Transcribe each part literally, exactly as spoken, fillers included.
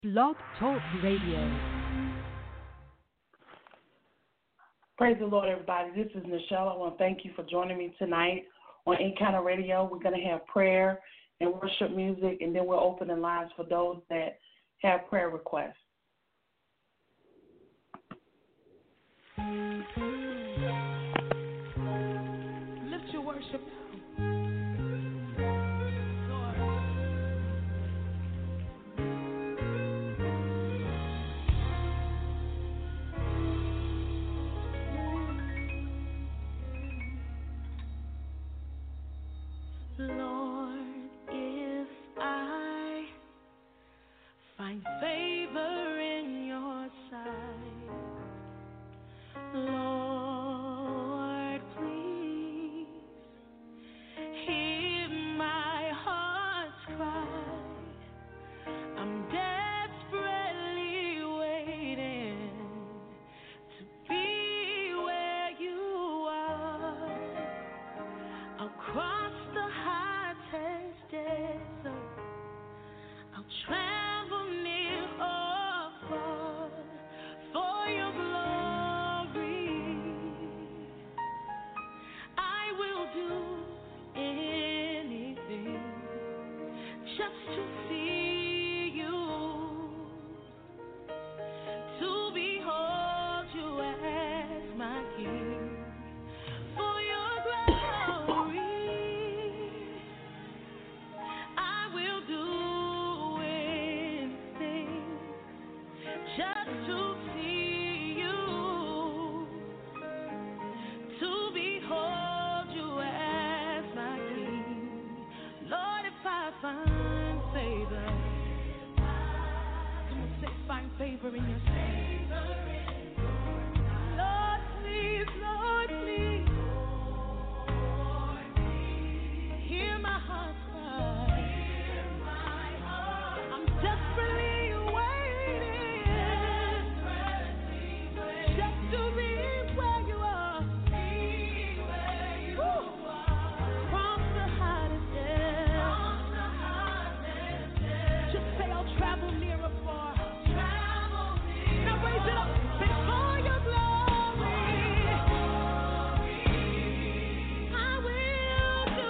Blog Talk Radio. Praise the Lord, everybody. This is Nichelle. I want to thank you for joining me tonight on Encounter Radio. We're going to have prayer and worship music, and then we'll open the lines for those that have prayer requests. Lift your worship. Lord, if I find favor in your sight, Lord, please hear my heart's cry. I'm desperately waiting to be where you are. I'll cross the hottest desert. I'll travel near or far for your glory. I will do anything just to see you, to behold you as my King. For your glory, I will do anything just to see you, to behold you as my King. Lord, if I find favor, come on, say, find favor in your sight. Lord, please, Lord, please, hear my heart cry. I'm desperately waiting just to be where you are. Woo. Cross the hottest desert. Just say I'll travel near or far. Now raise it up before your glory. I will do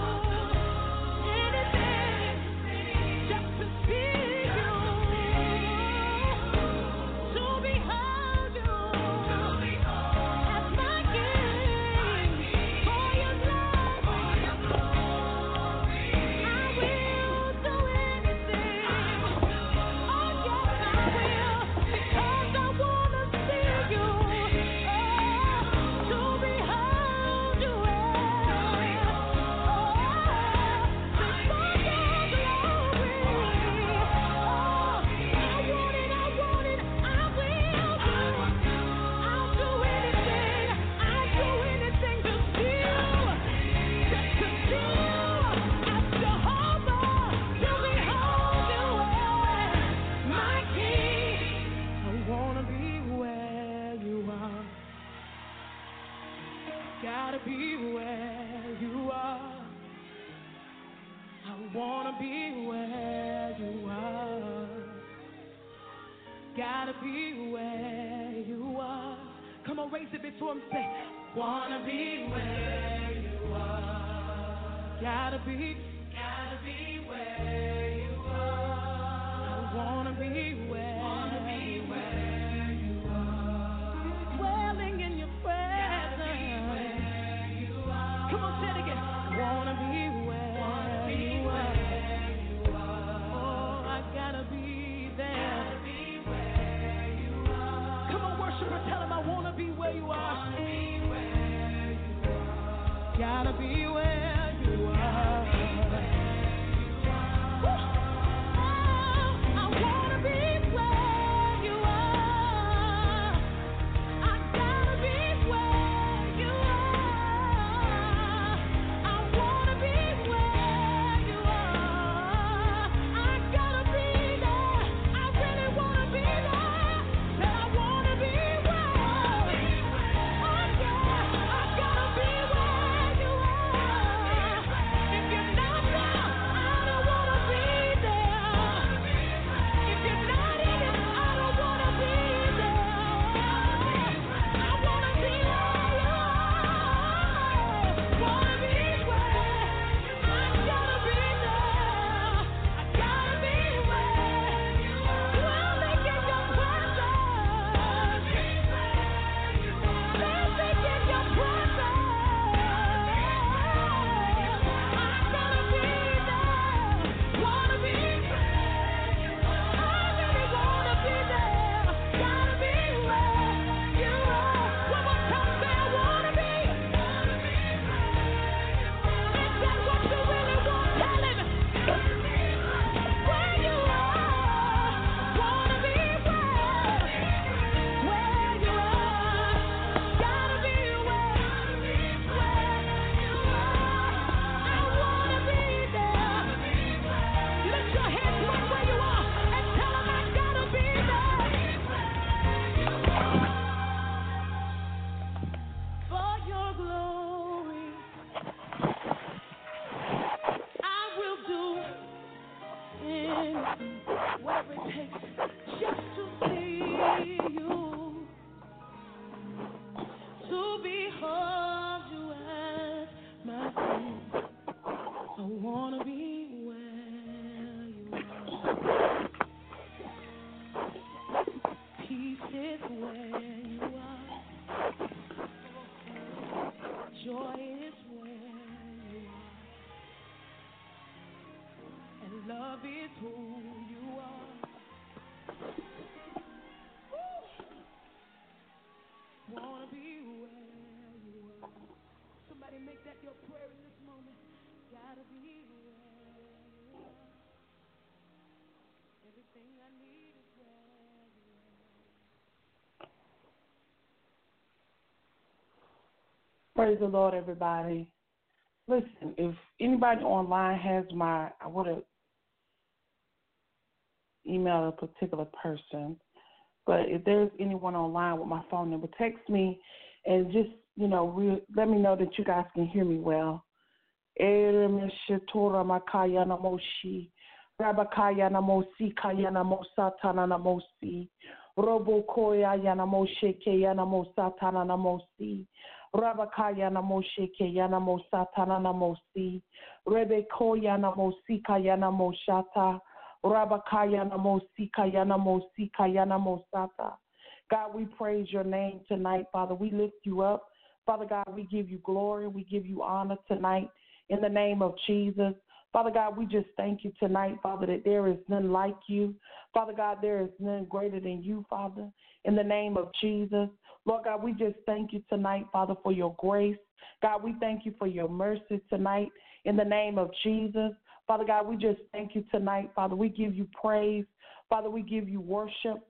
anything just to see you, to behold you as my King. For your glory, I will do anything. Oh yes, I will, because I wanna see you, oh, to behold you as, oh, before your glory. Oh, I want it, I want it, I will do. I'll do anything, I'll do anything to see you, just to see you as Jehovah, to behold you as my King. I wanna be where you are. Gotta be where you are. I wanna be where you are. Gotta be where you are. Come on, raise it before him. Say, wanna be where you are. Gotta be, gotta be where you are. I wanna be where, wanna be where you are. Dwelling in your presence. Gotta be where you are. Come on, say it again. Wanna be where, wanna be you are. Where you are. Oh, I gotta be there. Gotta be where you are. Come on, worshiper, tell him I wanna be where you are. Wanna be where you are. Gotta be where you are. Woo. who you are. Wanna be where you are. Somebody make that your prayer in this moment. Gotta be where you are. Everything I need is where you are. Praise the Lord, everybody. Listen, if anybody online has my, I would have emailed a particular person, but if there's anyone online with my phone number, text me and just, you know, re- let me know that you guys can hear me well. Rabakaya namosi kaya namosatana namosi. Robo koya yanamoshe ke yanamosatana namosi. Rabakaya namoshe ke yanamosatana namosi. Rebe koya namosi kaya namoshata. Rabakaya namosi kaya namosi kaya namosata. God, we praise your name tonight, Father. We lift you up. Father God, we give you glory. We give you honor tonight in the name of Jesus. Father God, we just thank you tonight, Father, that there is none like you. Father God, there is none greater than you, Father, in the name of Jesus. Lord God, we just thank you tonight, Father, for your grace. God, we thank you for your mercy tonight in the name of Jesus. Father God, we just thank you tonight, Father. We give you praise. Father, we give you worship.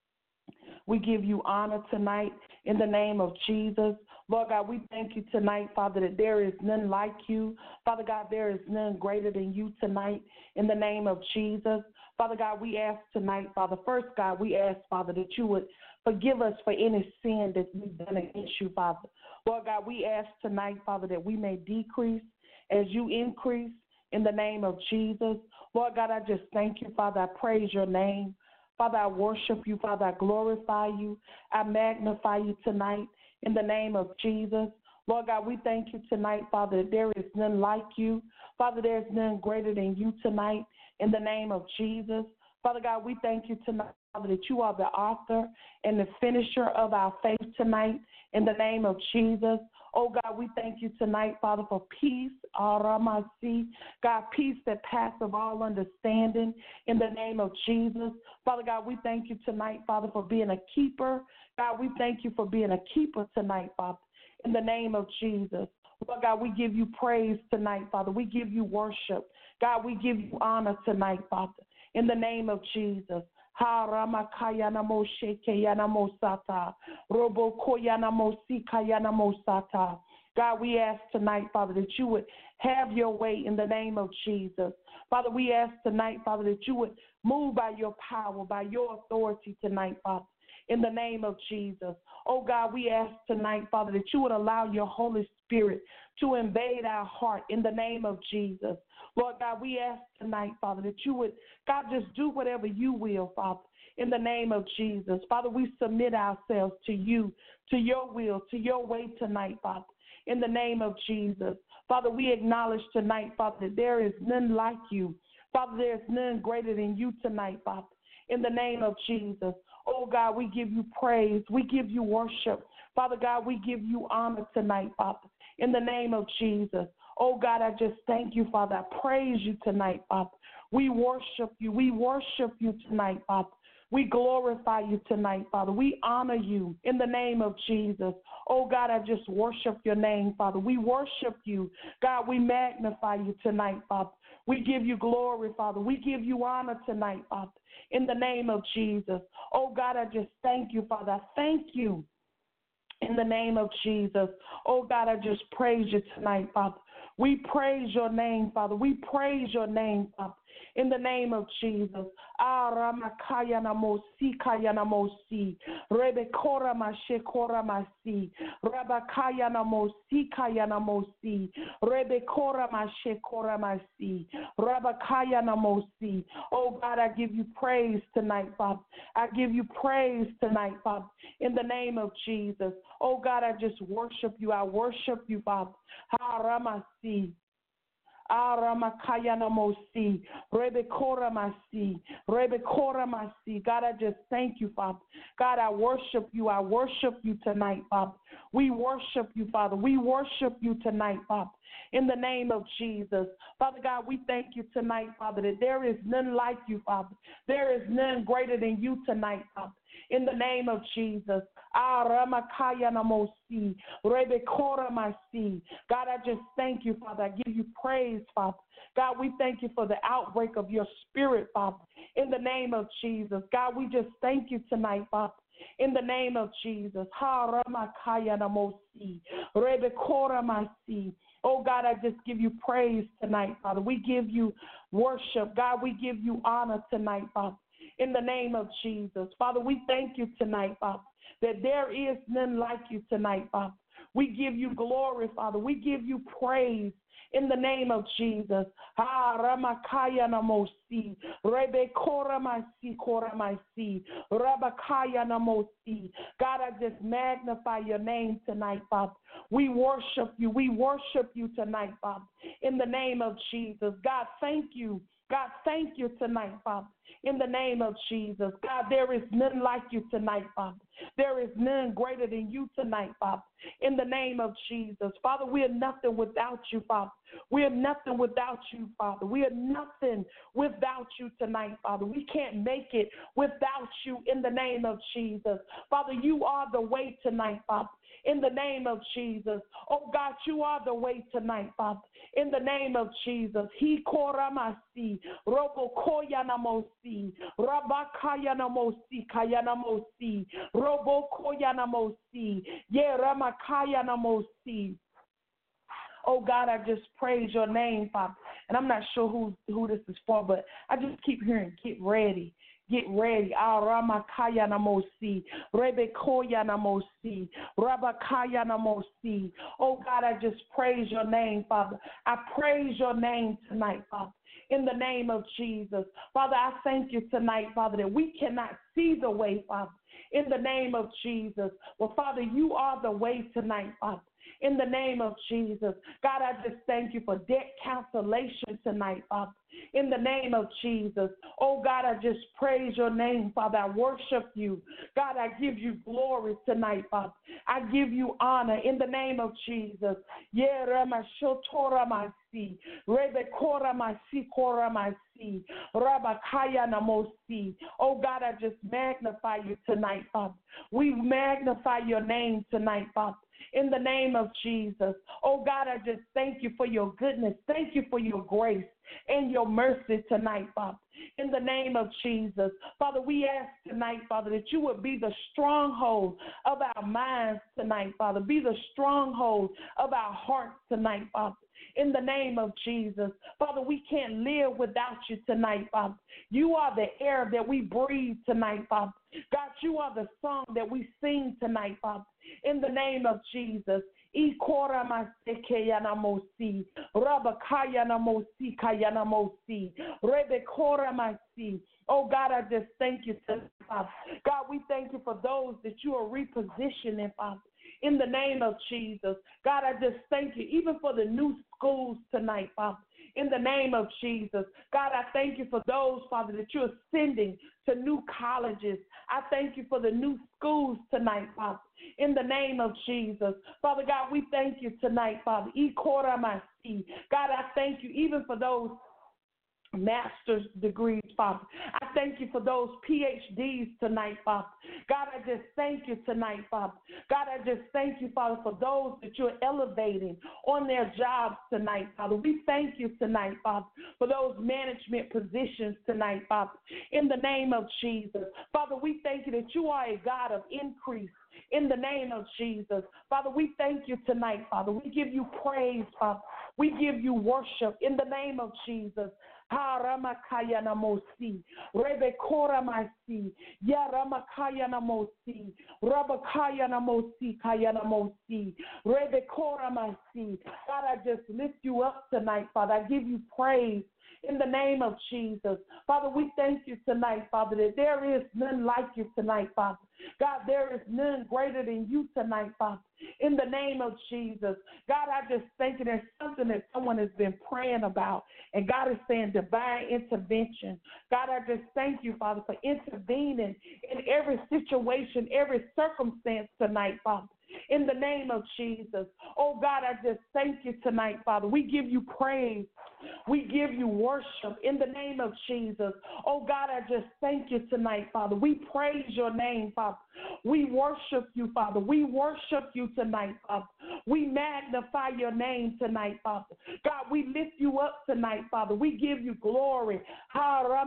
We give you honor tonight in the name of Jesus. Lord God, we thank you tonight, Father, that there is none like you. Father God, there is none greater than you tonight in the name of Jesus. Father God, we ask tonight, Father, first, God, we ask, Father, that you would forgive us for any sin that we've done against you, Father. Lord God, we ask tonight, Father, that we may decrease as you increase in the name of Jesus. Lord God, I just thank you, Father. I praise your name. Father, I worship you. Father, I glorify you. I magnify you tonight in the name of Jesus. Lord God, we thank you tonight, Father, that there is none like you. Father, there is none greater than you tonight in the name of Jesus. Father God, we thank you tonight, Father, that you are the author and the finisher of our faith tonight in the name of Jesus. Oh, God, we thank you tonight, Father, for peace, Aramasi, God, peace that passeth all understanding in the name of Jesus. Father God, we thank you tonight, Father, for being a keeper. God, we thank you for being a keeper tonight, Father, in the name of Jesus. Lord God, we give you praise tonight, Father. We give you worship. God, we give you honor tonight, Father, in the name of Jesus. Ha ramakayana moshe kayana mosata. Robo koyana mosi kayana mosata. God, we ask tonight, Father, that you would have your way in the name of Jesus. Father, we ask tonight, Father, that you would move by your power, by your authority tonight, Father, in the name of Jesus. Oh, God, we ask tonight, Father, that you would allow your Holy Spirit to invade our heart in the name of Jesus. Lord God, we ask tonight, Father, that you would, God, just do whatever you will, Father, in the name of Jesus. Father, we submit ourselves to you, to your will, to your way tonight, Father, in the name of Jesus. Father, we acknowledge tonight, Father, that there is none like you. Father, there is none greater than you tonight, Father, in the name of Jesus. Oh, God, we give you praise. We give you worship. Father God, we give you honor tonight, Father, in the name of Jesus. Oh, God, I just thank you, Father. I praise you tonight, Father. We worship you. We worship you tonight, Father. We glorify you tonight, Father. We honor you in the name of Jesus. Oh, God, I just worship your name, Father. We worship you. God, we magnify you tonight, Father. We give you glory, Father. We give you honor tonight, Father, in the name of Jesus. Oh, God, I just thank you, Father. I thank you in the name of Jesus. Oh, God, I just praise you tonight, Father. We praise your name, Father. We praise your name, Father, in the name of Jesus. Aramakaya namosi kaya namosi. Rebekora mashekora masi. Rabakaya namosi kaya namosi. Rebekora mashekora masi. Rabakaya namosi. Oh God, I give you praise tonight, Father. I give you praise tonight, Father, in the name of Jesus. Oh God, I just worship you. I worship you, Father. Haramasi. Aramakaya namosi. Rebekora masi. Rebekora masi. God, I just thank you, Father. God, I worship you. I worship you tonight, Father. We worship you, Father. We worship you tonight, Father. In the name of Jesus. Father God, we thank you tonight, Father, that there is none like you, Father. There is none greater than you tonight, Father. In the name of Jesus. Aramakaya namosi. Rebekora masi. God, I just thank you, Father. I give you praise, Father. God, we thank you for the outbreak of your spirit, Father. In the name of Jesus. God, we just thank you tonight, Father. In the name of Jesus. Ha ramakaya namosi. Rebekora masi. Oh, God, I just give you praise tonight, Father. We give you worship. God, we give you honor tonight, Father. In the name of Jesus. Father, we thank you tonight, Father, that there is none like you tonight, Father. We give you glory, Father. We give you praise in the name of Jesus. Ah, Ramakaya namosi. Rebekora masi kora masi. Rabakaya namosi. God, I just magnify your name tonight, Father. We worship you. We worship you tonight, Father. In the name of Jesus. God, thank you. God, thank you tonight, Father. In the name of Jesus. God, there is none like you tonight, Father. There is none greater than you tonight, Father. In the name of Jesus. Father, we are nothing without you, Father. We are nothing without you, Father. We are nothing without you tonight, Father. We can't make it without you in the name of Jesus. Father, you are the way tonight, Father. In the name of Jesus. Oh, God, you are the way tonight, Father. In the name of Jesus. He koramasi, robo koyanamosi, rabakayanamosi, kayanamosi, robo koyanamosi, ye ramakayanamosi. Oh, God, I just praise your name, Father. And I'm not sure who, who this is for, but I just keep hearing, get ready. Get ready. Aramakaya namosi. Rebekoya namosi. Rabakaya namosi. Oh, God, I just praise your name, Father. I praise your name tonight, Father. In the name of Jesus. Father, I thank you tonight, Father, that we cannot see the way, Father. In the name of Jesus. Well, Father, you are the way tonight, Father. In the name of Jesus. God, I just thank you for debt cancellation tonight, Father. In the name of Jesus. Oh, God, I just praise your name, Father. I worship you. God, I give you glory tonight, Father. I give you honor in the name of Jesus. Yeah, Ramashotora Masi, Rebekora Masi, Kora Masi, Rabakaya Namosi. Oh, God, I just magnify you tonight, Father. We magnify your name tonight, Father. In the name of Jesus. Oh, God, I just thank you for your goodness. Thank you for your grace and your mercy tonight, Father. In the name of Jesus. Father, we ask tonight, Father, that you would be the stronghold of our minds tonight, Father. Be the stronghold of our hearts tonight, Father. In the name of Jesus. Father, we can't live without you tonight, Father. You are the air that we breathe tonight, Father. God, you are the song that we sing tonight, Father. In the name of Jesus. Ikoramasi, Rabakayanamosi, Kayanamosi, Rebekoramasi. Oh, God, I just thank you tonight, Father. God, we thank you for those that you are repositioning, Father. In the name of Jesus. God, I just thank you, even for the new schools tonight, Father. In the name of Jesus. God, I thank you for those, Father, that you're sending to new colleges. I thank you for the new schools tonight, Father. In the name of Jesus. Father God, we thank you tonight, Father. Ikoramasi. God, I thank you even for those master's degrees, Father. I thank you for those P H Ds tonight, Father. God, I just thank you tonight, Father. God, I just thank you, Father, for those that you're elevating on their jobs tonight, Father. We thank you tonight, Father, for those management positions tonight, Father. In the name of Jesus. Father, we thank you that you are a God of increase. In the name of Jesus. Father, we thank you tonight, Father. We give you praise, Father. We give you worship in the name of Jesus. Haramakaya namosi, Rebekora masi, Yaramakaya namosi, Rabakaya namosi, Kaya namosi, Rebekora masi. God, I just lift you up tonight, Father. I give you praise in the name of Jesus. Father, we thank you tonight, Father, that there is none like you tonight, Father. God, there is none greater than you tonight, Father, in the name of Jesus. God, I just thank you. There's something that someone has been praying about, and God is saying divine intervention. God, I just thank you, Father, for intervening in every situation, every circumstance tonight, Father, in the name of Jesus. Oh, God, I just thank you tonight, Father. We give you praise. We give you worship in the name of Jesus. Oh, God, I just thank you tonight, Father. We praise your name, Father. We worship you, Father. We worship you tonight, Father. We magnify your name tonight, Father. God, we lift you up tonight, Father. We give you glory. God,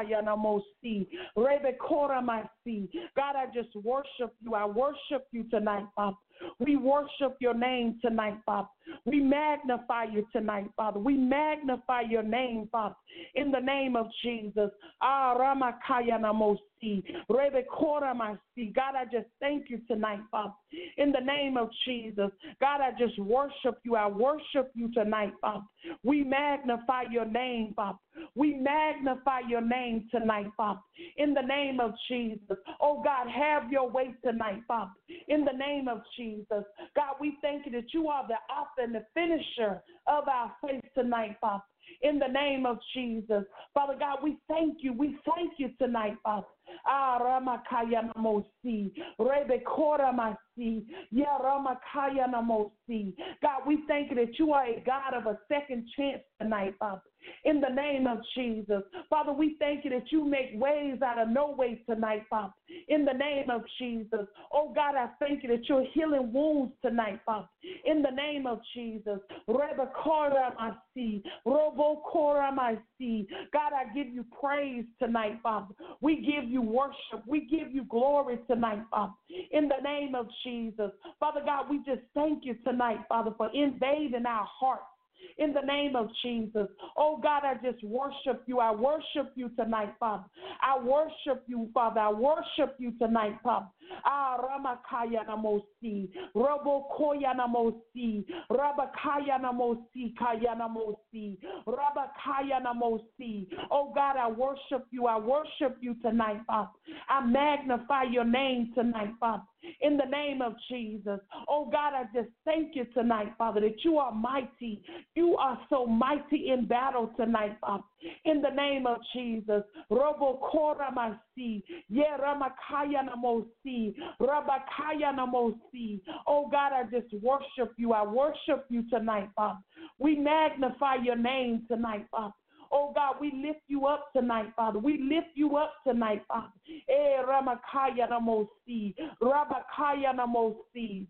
I just worship you. I worship you tonight, Father. We worship your name tonight, Father. We magnify you tonight, Father. We magnify your name, Father, in the name of Jesus. Ah, Ramakaya Namosi, Rebekora Masi. God, I just thank you tonight, Father, in the name of Jesus. God, I just worship you. I worship you tonight, Father. We magnify your name, Father. We magnify your name tonight, Father, in the name of Jesus. Oh, God, have your way tonight, Father, in the name of Jesus. God, we thank you that you are the author and the finisher of our faith tonight, Father, in the name of Jesus. Father God, we thank you. We thank you tonight, Father. Ah, Ramakaya Namosi, Rebekora Masi, Ya Ramakaya Namosi. God, we thank you that you are a God of a second chance tonight, Father, in the name of Jesus. Father, we thank you that you make ways out of no way tonight, Father, in the name of Jesus. Oh, God, I thank you that you're healing wounds tonight, Father, in the name of Jesus. Rebekora Masi, Robokora Masi. God, I give you praise tonight, Father. We give you worship. We give you glory tonight, Father, in the name of Jesus. Father God, we just thank you tonight, Father, for invading our hearts, in the name of Jesus. Oh, God, I just worship you. I worship you tonight, Father. I worship you, Father. I worship you tonight, Father. Ah, Ramakaya Namosi, Robokoya Namosi, Rabakaya Namosi, Kaya Namosi, Rabakaya Namosi. Oh, God, I worship you. I worship you tonight, Father. I magnify your name tonight, Father, in the name of Jesus. Oh, God, I just thank you tonight, Father, that you are mighty. You are so mighty in battle tonight, Father, in the name of Jesus. Robokora Masi, Ye Ramakaya Namosi, Rabakaya Namosi. Oh, God, I just worship you. I worship you tonight, Father. We magnify your name tonight, Father. Oh, God, we lift you up tonight, Father. We lift you up tonight, Father. Eh, Ramakaya Namosi, Rabakaya Namosi.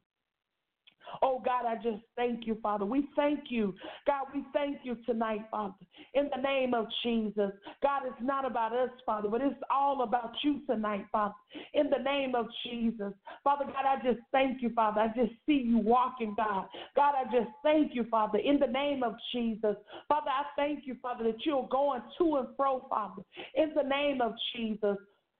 Oh, God, I just thank you, Father. We thank you. God, we thank you tonight, Father, in the name of Jesus. God, it's not about us, Father, but it's all about you tonight, Father, in the name of Jesus. Father God, I just thank you, Father. I just see you walking, God. God, I just thank you, Father, in the name of Jesus. Father, I thank you, Father, that you're going to and fro, Father, in the name of Jesus.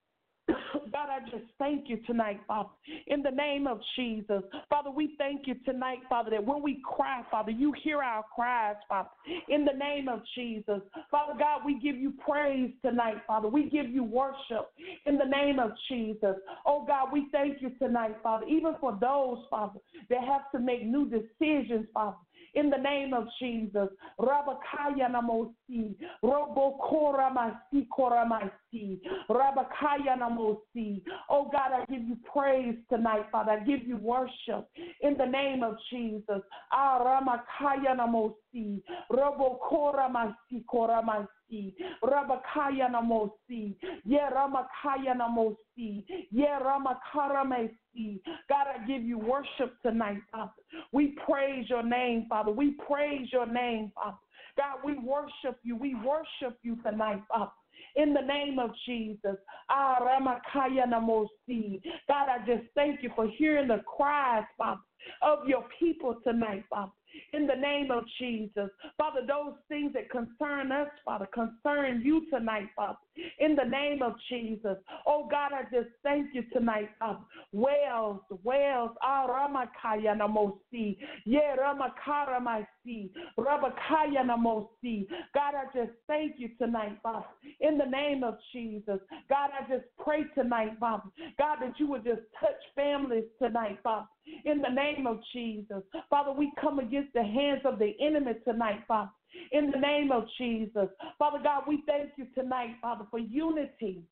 God, I just thank you tonight, Father, in the name of Jesus. Father, we thank you tonight, Father, that when we cry, Father, you hear our cries, Father, in the name of Jesus. Father God, we give you praise tonight, Father. We give you worship in the name of Jesus. Oh, God, we thank you tonight, Father, even for those, Father, that have to make new decisions, Father, in the name of Jesus. Rabakaya Namosi, Robokora Masi Koramasi, Rabakaya Namosi. Oh, God, I give you praise tonight, Father. I give you worship in the name of Jesus. Ah, Ramakaya Namosi, Robokora Masi Koramasi, Rabakaya Namosi, Ye Ramakaya Namosi, Ye Ramakara Masi. God, I give you worship tonight, Father. We praise your name, Father. We praise your name, Father. God, we worship you. We worship you tonight, Father, in the name of Jesus. Ah, Ramakaya Namosi. God, I just thank you for hearing the cries, Father, of your people tonight, Father, in the name of Jesus. Father, those things that concern us, Father, concern you tonight, Father, in the name of Jesus. Oh, God, I just thank you tonight, Father. Wells, Wells, ah, Ramakaya Namosi, yeah, Ramakara Masi, Rabakaya Namosi. God, I just thank you tonight, Father, in the name of Jesus. God, I just pray tonight, Father, God, that you would just touch families tonight, Father, in the name of Jesus. Father, we come against the hands of the enemy tonight, Father, in the name of Jesus. Father God, we thank you tonight, Father, for unity.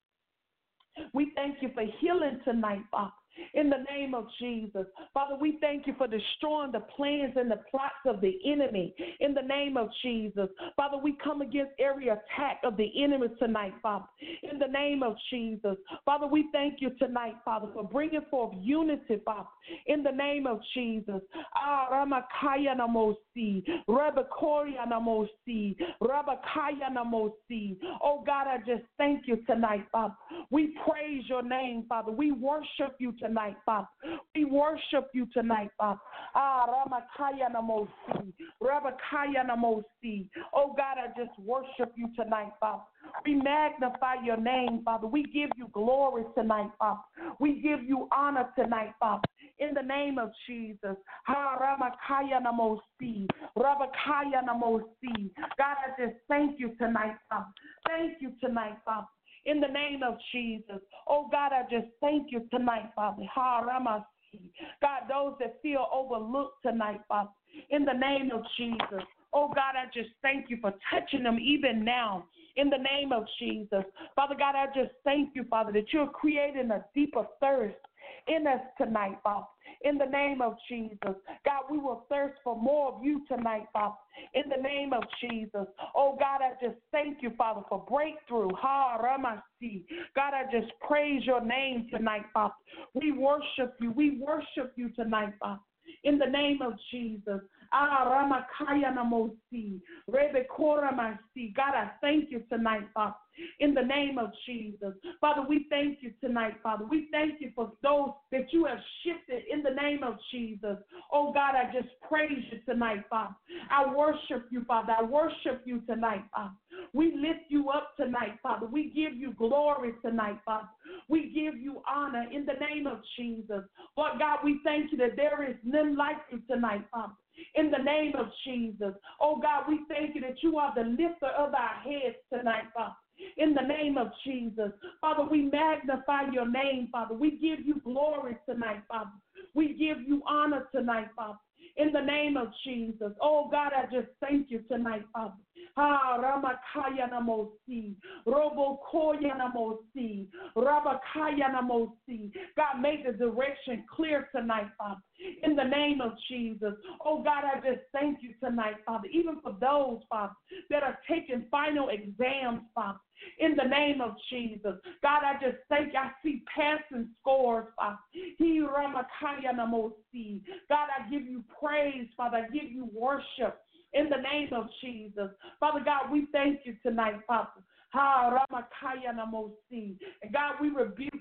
We thank you for healing tonight, Father, in the name of Jesus. Father, we thank you for destroying the plans and the plots of the enemy in the name of Jesus. Father, we come against every attack of the enemy tonight, Father, in the name of Jesus. Father, we thank you tonight, Father, for bringing forth unity, Father, in the name of Jesus. Ah, Ramakaya Namosi, Rabakoria Namosi, Rabakaya Namosi. Oh God, I just thank you tonight, Father. We praise your name, Father. We worship you tonight, Father. We worship you tonight, Father. Ah, Ramakaya Namosi, Rabakaya Namosi. Oh God, I just worship you tonight, Father. We magnify your name, Father. We give you glory tonight, Father. We give you honor tonight, Father. In the name of Jesus. Ha Ramakaya Namosi, Rabakaya Namosi. God, I just thank you tonight, Father. Thank you tonight, Father. In the name of Jesus. Oh, God, I just thank you tonight, Father. Ha, Ramasi. God, those that feel overlooked tonight, Father, in the name of Jesus. Oh, God, I just thank you for touching them even now in the name of Jesus. Father God, I just thank you, Father, that you're creating a deeper thirst in us tonight, Father, in the name of Jesus. God, we will thirst for more of you tonight, Father, in the name of Jesus. Oh, God, I just thank you, Father, for breakthrough. Ha, Ramasi. God, I just praise your name tonight, Father. We worship you. We worship you tonight, Father, in the name of Jesus. Ah, Ramakaya Namosi, Rebekora Masi. God, I thank you tonight, Father, in the name of Jesus. Father, we thank you tonight, Father. We thank you for those that you have shifted in the name of Jesus. Oh, God, I just praise you tonight, Father. I worship you, Father. I worship you tonight, Father. We lift you up tonight, Father. We give you glory tonight, Father. We give you honor in the name of Jesus. Lord God, we thank you that there is none like you tonight, Father, in the name of Jesus. Oh, God, we thank you that you are the lifter of our heads tonight, Father, in the name of Jesus. Father, we magnify your name, Father. We give you glory tonight, Father. We give you honor tonight, Father, in the name of Jesus. Oh, God, I just thank you tonight, Father. Ha, Ramakaya Namosi, Robokoya Namosi, Rabakaya Namosi. God, make the direction clear tonight, Father, in the name of Jesus. Oh, God, I just thank you tonight, Father, even for those, Father, that are taking final exams, Father, in the name of Jesus. God, I just thank you. I see passing scores, Father. He Ramakaya Namosi. God, I give you praise, Father. I give you worship in the name of Jesus. Father God, we thank you tonight, Father. Ha Ramakaya Namosi. And God, we rebuke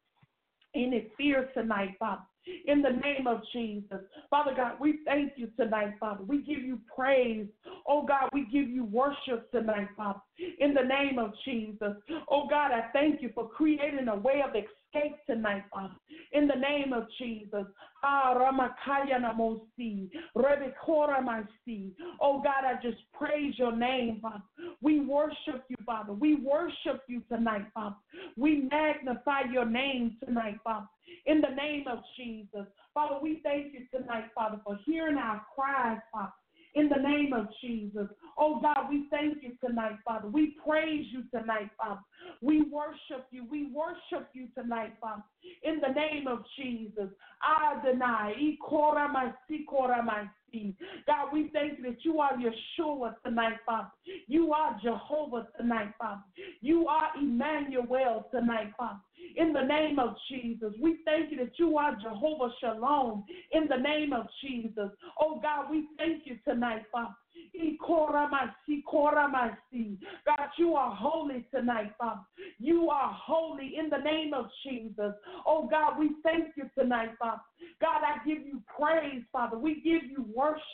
any fear tonight, Father, in the name of Jesus. Father God, we thank you tonight, Father. We give you praise. Oh, God, we give you worship tonight, Father, in the name of Jesus. Oh, God, I thank you for creating a way of escape tonight, Father, in the name of Jesus. Ah, Ramakaya Namosi, Rebekora Masi. Oh, God, I just praise your name, Father. We worship you, Father. We worship you tonight, Father. We magnify your name tonight, Father, in the name of Jesus. Father, we thank you tonight, Father, for hearing our cries, Father, in the name of Jesus. Oh, God, we thank you tonight, Father. We praise you tonight, Father. We worship you. We worship you tonight, Father, in the name of Jesus. Adonai, Ikoramasi, Koramasi. God, we thank you that you are Yeshua tonight, Father. You are Jehovah tonight, Father. You are Emmanuel tonight, Father, in the name of Jesus. We thank you that you are Jehovah Shalom in the name of Jesus. Oh, God, we thank you tonight, Father. Ikoramasi, Koramasi. God, you are holy tonight, Father. You are holy in the name of Jesus. Oh, God, we thank you tonight, Father. God, I give you praise, Father. We give you worship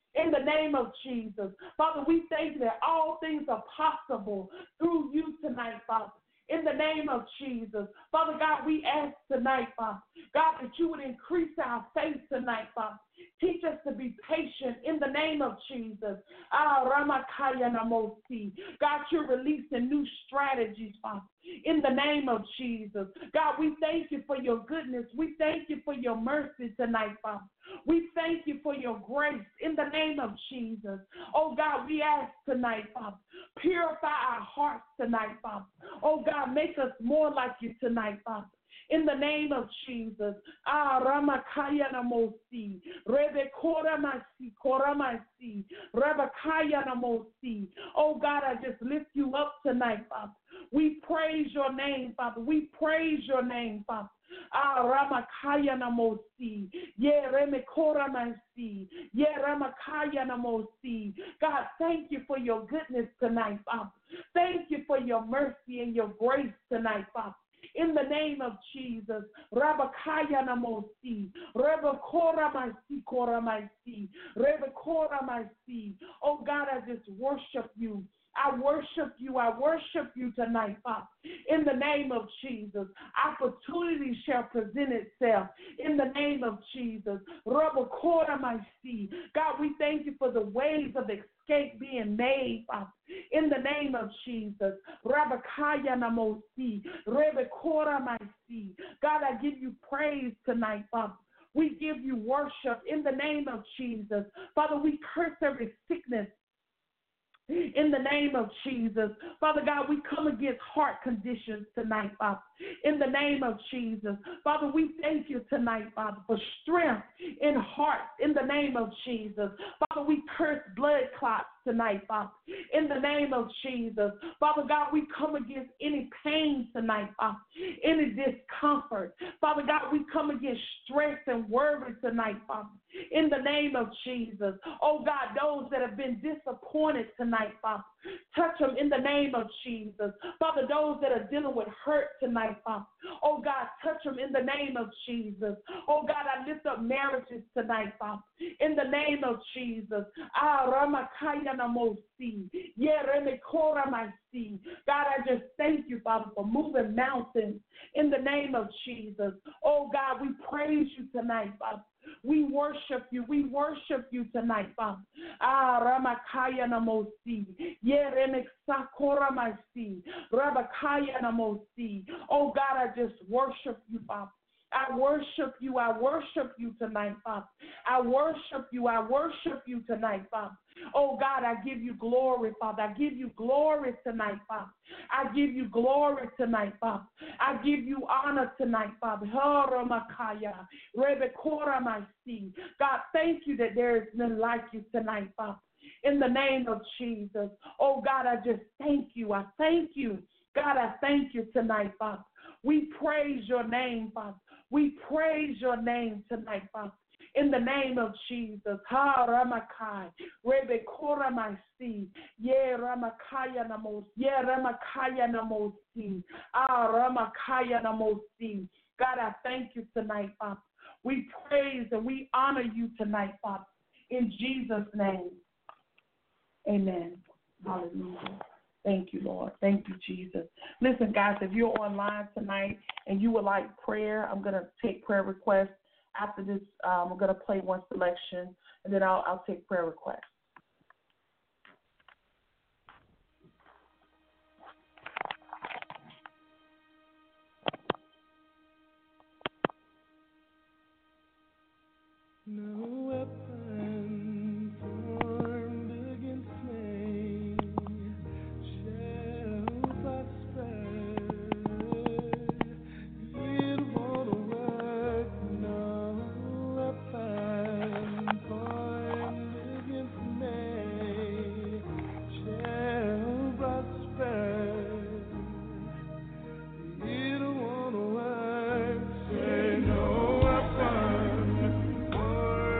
In the name of Jesus. Father, we thank you that all things are possible through you tonight, Father. In the name of Jesus. Father God, we ask tonight, Father, God, that you would increase our faith tonight, Father. Teach us to be patient in the name of Jesus. Ah, Ramakaya Namosi. God, you're releasing new strategies, Father, in the name of Jesus. God, we thank you for your goodness. We thank you for your mercy tonight, Father. We thank you for your grace in the name of Jesus. Oh, God, we ask tonight, Father, purify our hearts tonight, Father. Oh, God, make us more like you tonight, Father. In the name of Jesus. Ah, Ramakaya Namosi. Rebe Koramasi, Koramasi. Rebekaya Namosi. Oh, God, I just lift you up tonight, Father. We praise your name, Father. We praise your name, Father. Ah, Ramakaya Namosi. Yeah, Remekoramasi. Yeah, Ramakaya Namosi. God, thank you for your goodness tonight, Father. Thank you for your mercy and your grace tonight, Father. In the name of Jesus, Rabakaya Namosi, Rebekora Maisi, Kora Maisi, Rebekora Maisi. Oh God, I just worship you. I worship you. I worship you tonight, Father. In the name of Jesus, opportunity shall present itself. In the name of Jesus, Rebekora Maisi. God, we thank you for the ways of escape being made, Father. In the name of Jesus, Rabakaya Namosi, Rebekora Maisi. God, I give you praise tonight, Father. We give you worship in the name of Jesus. Father, we curse every sickness in the name of Jesus. Father God, we come against heart conditions tonight, Father. In the name of Jesus. Father, we thank you tonight, Father, for strength in hearts in the name of Jesus. Father, we curse blood clots tonight, Father. In the name of Jesus. Father God, we come against any pain tonight, Father. Any discomfort. Father God, we come against stress and worry tonight, Father. In the name of Jesus. Oh God, those that have been disappointed tonight, Father. Touch them in the name of Jesus. Father, those that are dealing with hurt tonight, Father. Oh God, touch them in the name of Jesus. Oh God, I lift up marriages tonight, Father. In the name of Jesus. Ah, Ramakaya Namosi. Yeah, Remekora Maisi. God, I just thank you, Father, for moving mountains in the name of Jesus. Oh God, we praise you tonight, Father. We worship you. We worship you tonight, Father. Ah, Ramakaya Namosi. Yeremexakora Maisi. Rabakaya Namosi. Oh God, I just worship you, Father. I worship you. I worship you tonight, Father. I worship you. I worship you tonight, Father. Oh, God, I give you glory, Father. I give you glory tonight, Father. I give you glory tonight, Father. I give you honor tonight, Father. God, thank you that there is none like you tonight, Father. In the name of Jesus. Oh, God, I just thank you. I thank you. God, I thank you tonight, Father. We praise your name, Father. We praise your name tonight, Father. In the name of Jesus. Ha Ramakai. Rebe Kora Maisi. Ye Ramakaya Namos. Ye Ramakaya Namosi. Ah Ramakaya Namosi. God, I thank you tonight, Father. We praise and we honor you tonight, Father. In Jesus' name. Amen. Hallelujah. Thank you, Lord. Thank you, Jesus. Listen, guys, if you're online tonight and you would like prayer, I'm going to take prayer requests. After this, um, I'm going to play one selection, and then I'll, I'll take prayer requests. No weapon formed against me shall prosper. It won't work. No weapon formed against me shall prosper. It won't work. Say no weapon formed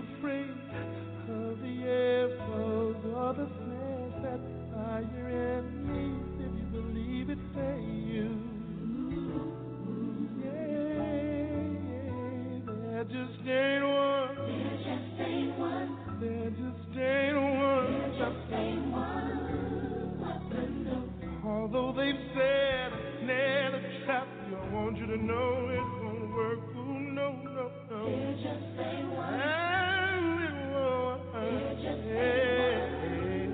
afraid of the arrows or the snares that fly your enemies. If you believe it, say you. Yeah, there just ain't one. There just ain't one. There just ain't one. There just ain't one. Although they've said nail a trap, I want you to know it won't work. Ooh, no, no, no. There just ain't one. There just ain't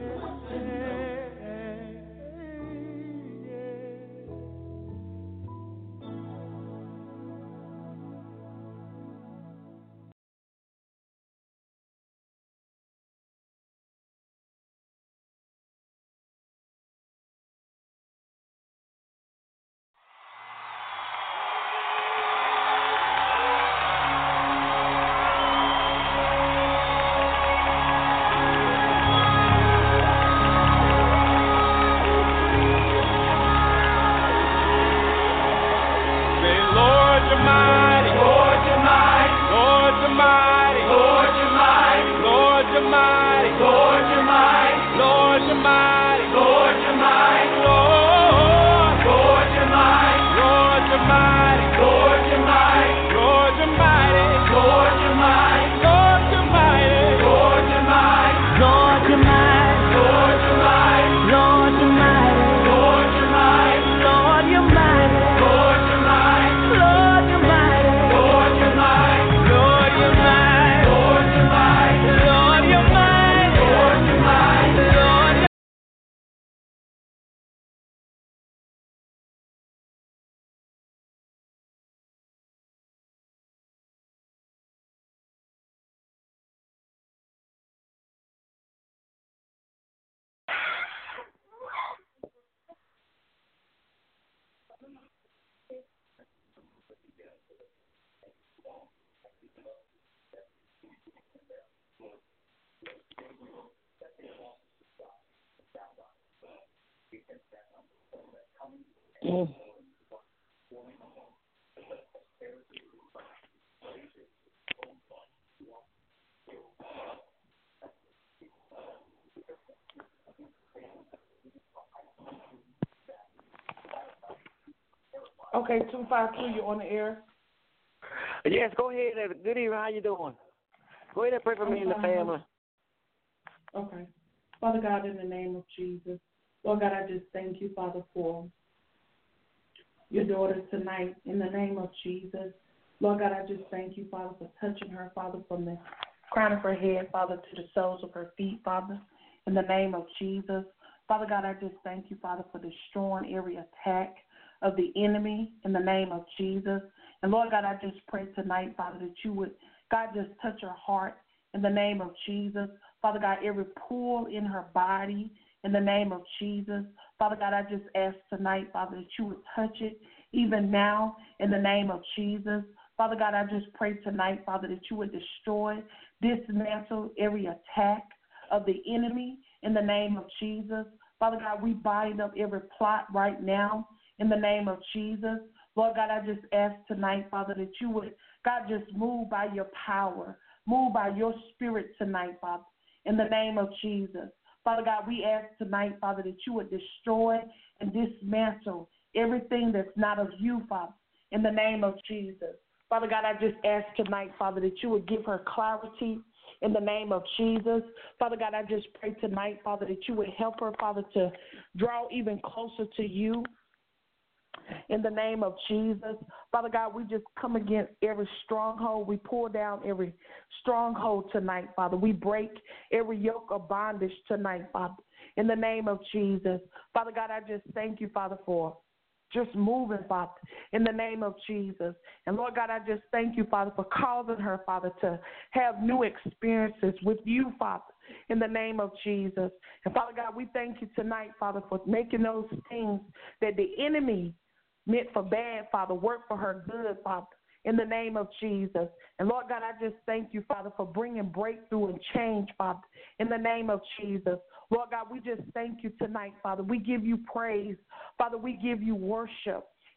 Okay, two five two, you're on the air. Yes, go ahead. Good evening. How you doing? Go ahead and pray for me and the family. Okay. Father God, in the name of Jesus, Lord God, I just thank you, Father, for your daughter tonight. In the name of Jesus, Lord God, I just thank you, Father, for touching her, Father, from the crown of her head, Father, to the soles of her feet, Father. In the name of Jesus, Father God, I just thank you, Father, for destroying every attack of the enemy in the name of Jesus. And Lord God, I just pray tonight, Father, that you would, God, just touch her heart in the name of Jesus. Father God, every pull in her body in the name of Jesus. Father God, I just ask tonight, Father, that you would touch it even now in the name of Jesus. Father God, I just pray tonight, Father, that you would destroy, dismantle every attack of the enemy in the name of Jesus. Father God, we bind up every plot right now in the name of Jesus. Lord God, I just ask tonight, Father, that you would, God, just move by your power, move by your spirit tonight, Father, in the name of Jesus. Father God, we ask tonight, Father, that you would destroy and dismantle everything that's not of you, Father, in the name of Jesus. Father God, I just ask tonight, Father, that you would give her clarity in the name of Jesus. Father God, I just pray tonight, Father, that you would help her, Father, to draw even closer to you in the name of Jesus. Father God, we just come against every stronghold. We pull down every stronghold tonight, Father. We break every yoke of bondage tonight, Father, in the name of Jesus. Father God, I just thank you, Father, for just moving, Father, in the name of Jesus. And Lord God, I just thank you, Father, for causing her, Father, to have new experiences with you, Father, in the name of Jesus. And Father God, we thank you tonight, Father, for making those things that the enemy meant for bad, Father, work for her good, Father, in the name of Jesus. And Lord God, I just thank you, Father, for bringing breakthrough and change, Father, in the name of Jesus. Lord God, we just thank you tonight, Father. We give you praise. Father, we give you worship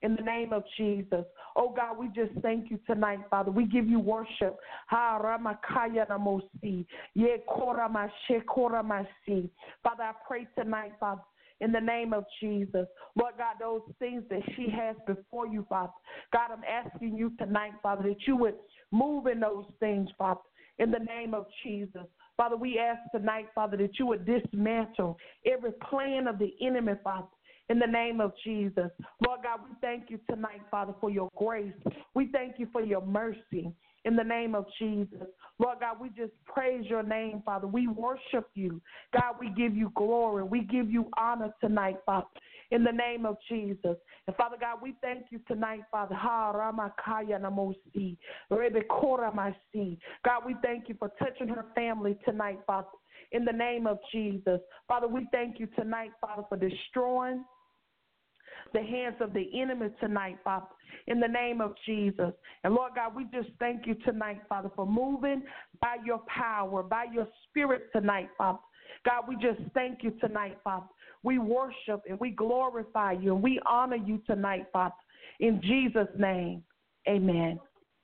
in the name of Jesus. Oh, God, we just thank you tonight, Father. We give you worship. Ha ramakaya namosi. Ye koramashe koramasi. Father, I pray tonight, Father, in the name of Jesus. Lord God, those things that she has before you, Father. God, I'm asking you tonight, Father, that you would move in those things, Father, in the name of Jesus. Father, we ask tonight, Father, that you would dismantle every plan of the enemy, Father, in the name of Jesus. Lord God, we thank you tonight, Father, for your grace. We thank you for your mercy in the name of Jesus. Lord God, we just praise your name, Father. We worship you. God, we give you glory. We give you honor tonight, Father, in the name of Jesus. And Father God, we thank you tonight, Father. Ha ramakaya namosi, rebekora masi. God, we thank you for touching her family tonight, Father, in the name of Jesus. Father, we thank you tonight, Father, for destroying the hands of the enemy tonight, Father, in the name of Jesus. And Lord God, we just thank you tonight, Father, for moving by your power, by your spirit tonight, Father. God, we just thank you tonight, Father. We worship and we glorify you and we honor you tonight, Father. In Jesus' name, amen.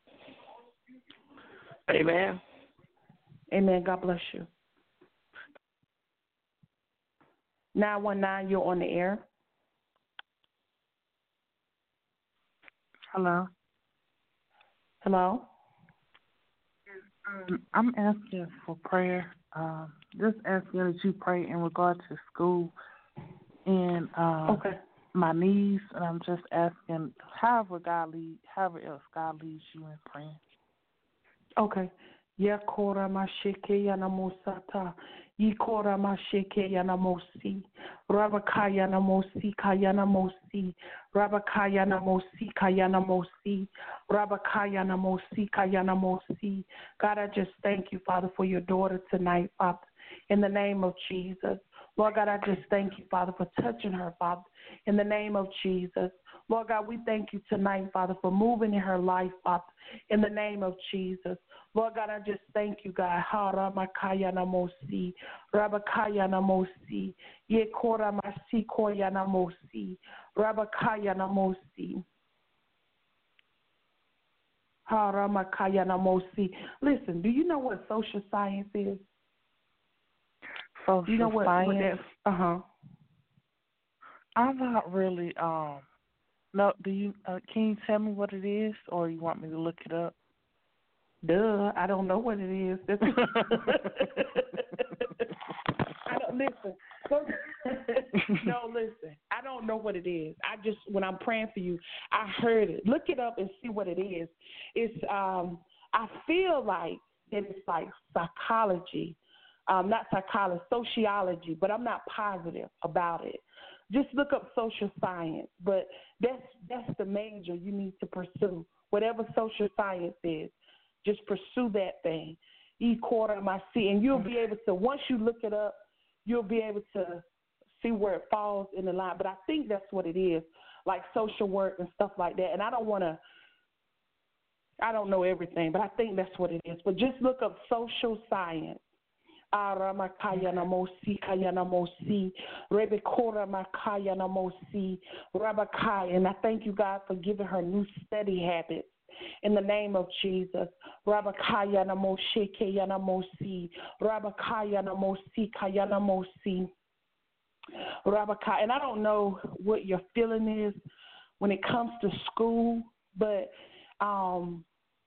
Amen. Amen. God bless you. nine one nine, you're on the air. Hello. Hello. Um, I'm asking for prayer. Um, just asking that you pray in regard to school and um, Okay. my niece, and I'm just asking, however God lead, however else God leads you in praying. Okay. Yakora mashike yanamosata. Yikora mashike yanamosi. Rabakaya namosi kayana mosi. Rabakaya namosi kayana mosi. Rabakaya namosi kayana mosi. God, I just thank you, Father, for your daughter tonight, Father, in the name of Jesus. Lord God, I just thank you, Father, for touching her, Father, in the name of Jesus. Lord God, we thank you tonight, Father, for moving in her life, Father, in the name of Jesus. Lord God, I just thank you, God. Ha ramakaya namosi, rabakaya namosi, yekora masi koya namosi, rabakaya namosi. Ha ramakaya namosi. Listen, do you know what social science is? Social do you know what, science? What that, uh-huh. I'm not really, um, no, do you, uh, can you tell me what it is, or you want me to look it up? Duh, I don't know what it is. I don't listen. No, listen. I don't know what it is. I just when I'm praying for you, I heard it. Look it up and see what it is. It's um I feel like that it's like psychology. Um, not psychology, sociology, but I'm not positive about it. Just look up social science, but that's that's the major you need to pursue. Whatever social science is. Just pursue that thing. E quarter my C, and you'll be able to, once you look it up, you'll be able to see where it falls in the line. But I think that's what it is, like social work and stuff like that. And I don't want to, I don't know everything, but I think that's what it is. But just look up social science. Aramakaya namosi kaya namosi rebekora makaya namosi rabakai, and I thank you, God, for giving her new study habits. In the name of Jesus, Rabakaya namoshi kayana mosi, Rabakaya namosi kayana mosi, Rabakai. And I don't know what your feeling is when it comes to school, but um,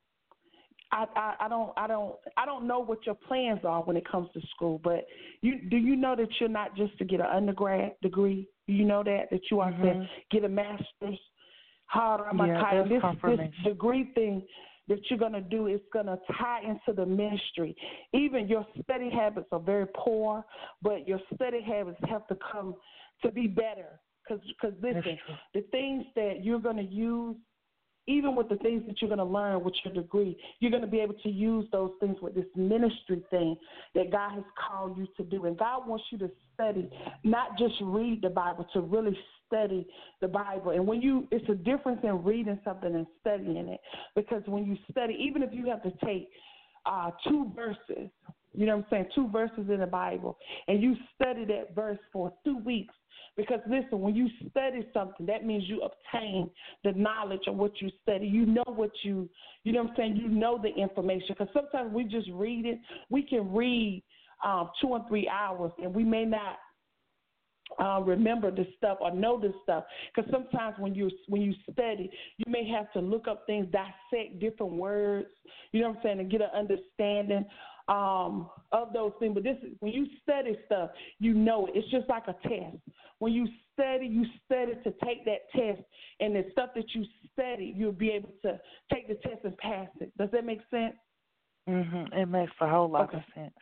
I, I, I don't, I don't, I don't know what your plans are when it comes to school. But you, do you know that you're not just to get an undergrad degree? Do you know that that you are mm-hmm. to get a master's? Yeah, this, this degree thing that you're going to do is going to tie into the ministry. Even your study habits are very poor, but your study habits have to come to be better. Because, listen, the things that you're going to use, even with the things that you're going to learn with your degree, you're going to be able to use those things with this ministry thing that God has called you to do. And God wants you to study, not just read the Bible, to really study the Bible. And when you, it's a difference in reading something and studying it. Because when you study, even if you have to take uh, two verses, you know what I'm saying, two verses in the Bible, and you study that verse for two weeks, Because, listen, when you study something, that means you obtain the knowledge of what you study. You know what you, you know what I'm saying? You know the information. Because sometimes we just read it. We can read um, two or three hours, and we may not Uh, remember this stuff or know this stuff, because sometimes when you when you study, you may have to look up things, dissect different words, you know what I'm saying, and get an understanding um, of those things. But this, when you study stuff, you know it. It's just like a test. When you study, you study to take that test, and the stuff that you study, you'll be able to take the test and pass it. Does that make sense? Mhm. It makes a whole lot Okay. of sense.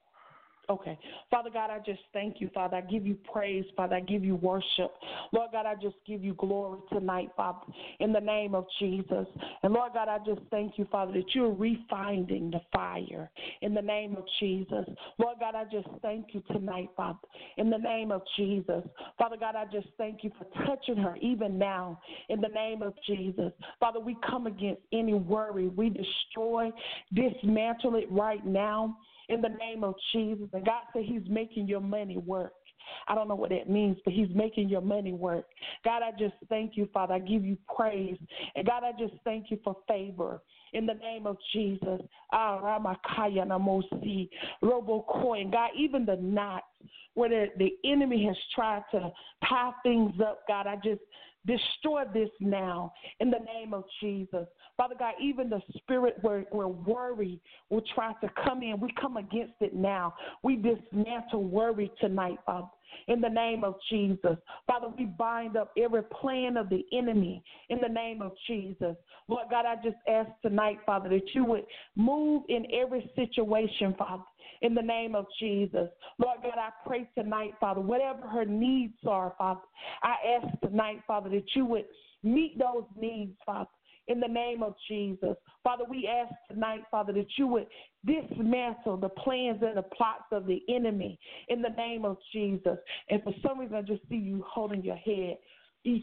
Okay. Father God, I just thank you, Father. I give you praise, Father. I give you worship. Lord God, I just give you glory tonight, Father, in the name of Jesus. And Lord God, I just thank you, Father, that you're refining the fire in the name of Jesus. Lord God, I just thank you tonight, Father, in the name of Jesus. Father God, I just thank you for touching her even now in the name of Jesus. Father, we come against any worry. We destroy, dismantle it right now in the name of Jesus. And God said he's making your money work. I don't know what that means, but he's making your money work. God, I just thank you, Father. I give you praise. And God, I just thank you for favor in the name of Jesus. Ah, Ramakaya Namosi, Robocoin. God, even the knots where the, the enemy has tried to tie things up, God, I just destroy this now in the name of Jesus. Father God, even the spirit where, where worry will try to come in, we come against it now. We dismantle worry tonight, Father, in the name of Jesus. Father, we bind up every plan of the enemy in the name of Jesus. Lord God, I just ask tonight, Father, that you would move in every situation, Father, in the name of Jesus. Lord God, I pray tonight, Father, whatever her needs are, Father, I ask tonight, Father, that you would meet those needs, Father, in the name of Jesus. Father, we ask tonight, Father, that you would dismantle the plans and the plots of the enemy in the name of Jesus. And for some reason, I just see you holding your head. And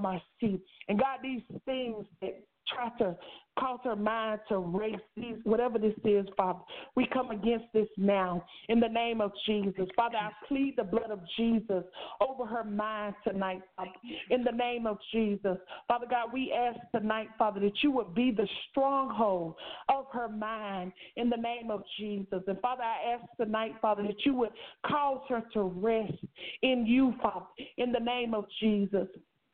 God, these things that try to cause her mind to race, these, whatever this is, Father, we come against this now in the name of Jesus. Father, I plead the blood of Jesus over her mind tonight, Father, in the name of Jesus. Father God, we ask tonight, Father, that you would be the stronghold of her mind in the name of Jesus. And Father, I ask tonight, Father, that you would cause her to rest in you, Father, in the name of Jesus.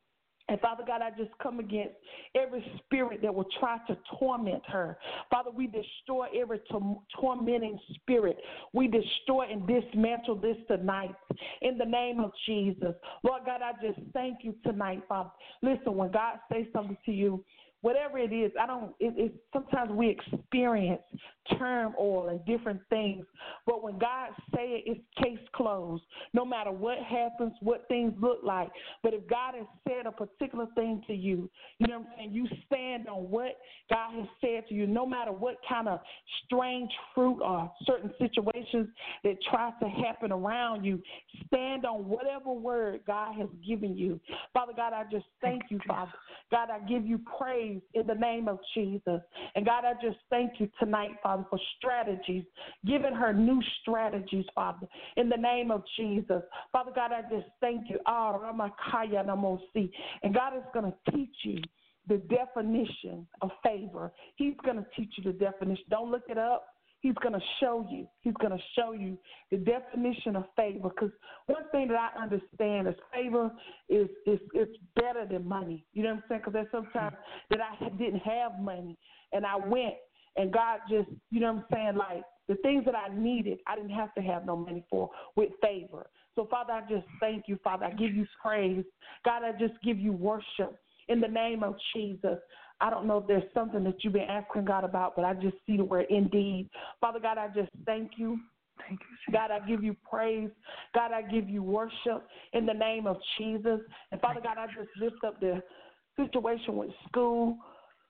And Father God, I just come against every spirit that will try to torment her. Father, we destroy every to- tormenting spirit. We destroy and dismantle this tonight in the name of Jesus. Lord God, I just thank you tonight, Father. Listen, when God says something to you, whatever it is, I don't, it, it, sometimes we experience turmoil and different things, but when God say it, it's case closed, no matter what happens, what things look like. But if God has said a particular thing to you, you know what I'm saying, you stand on what God has said to you, no matter what kind of strange fruit or certain situations that try to happen around you, stand on whatever word God has given you. Father God, I just thank you, Father. God, I give you praise in the name of Jesus. And God, I just thank you tonight, Father, for strategies, giving her new strategies, Father, in the name of Jesus. Father God, I just thank you. Ah, Ramakaya Namosi. And God is going to teach you the definition of favor. He's going to teach you the definition. Don't look it up. He's going to show you. He's going to show you the definition of favor. Because one thing that I understand is favor is is it's better than money. You know what I'm saying? Because there's sometimes that I didn't have money, and I went, and God just, you know what I'm saying, like the things that I needed, I didn't have to have no money for with favor. So, Father, I just thank you, Father. I give you praise. God, I just give you worship in the name of Jesus. I don't know if there's something that you've been asking God about, but I just see the word indeed. Father God, I just thank you. Thank you, God, I give you praise. God, I give you worship in the name of Jesus. And Father God, I just lift up the situation with school.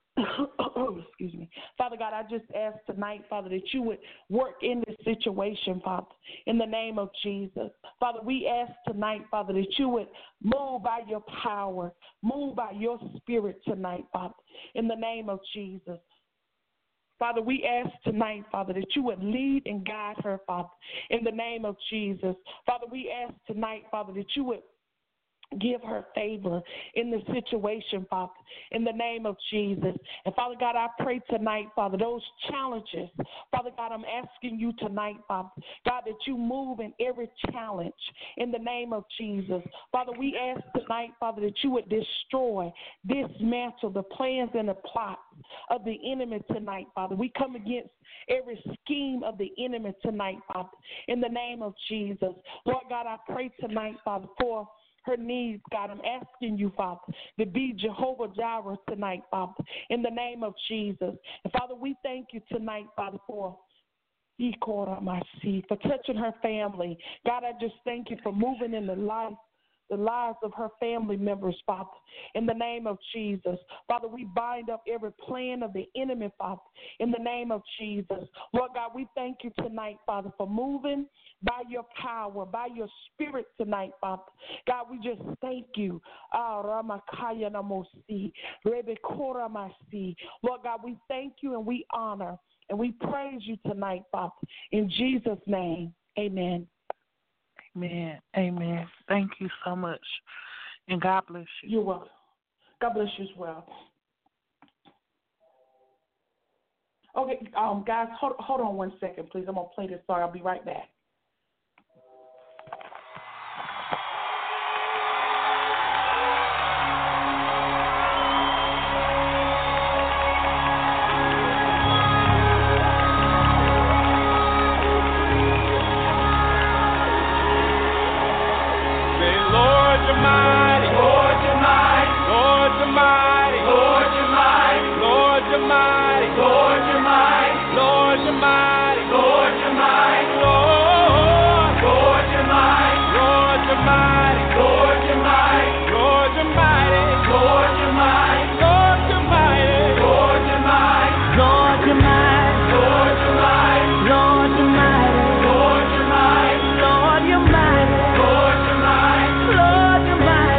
Excuse me. Father God, I just ask tonight, Father, that you would work in this situation, Father, in the name of Jesus. Father, we ask tonight, Father, that you would move by your power, move by your spirit tonight, Father, in the name of Jesus. Father, we ask tonight, Father, that you would lead and guide her, Father, in the name of Jesus. Father, we ask tonight, Father, that you would Give her favor in the situation, Father, in the name of Jesus. And Father God, I pray tonight, Father, those challenges, Father God, I'm asking you tonight, Father, God, that you move in every challenge in the name of Jesus. Father, we ask tonight, Father, that you would destroy, dismantle the plans and the plots of the enemy tonight, Father. We come against every scheme of the enemy tonight, Father, in the name of Jesus. Lord God, I pray tonight, Father, for her needs, God. I'm asking you, Father, to be Jehovah Jireh tonight, Father, in the name of Jesus. And Father, we thank you tonight, Father, for for touching her family. God, I just thank you for moving in the life the lives of her family members, Father, in the name of Jesus. Father, we bind up every plan of the enemy, Father, in the name of Jesus. Lord God, we thank you tonight, Father, for moving by your power, by your spirit tonight, Father. God, we just thank you. Ah, Ramakaya Namosi, Rebekora Masi. Lord God, we thank you and we honor and we praise you tonight, Father. In Jesus' name, amen. Amen. Amen. Thank you so much. And God bless you. You're welcome. God bless you as well. Okay, um, guys, hold, hold on one second, please. I'm going to play this song. I'll be right back. Lord, you're mighty.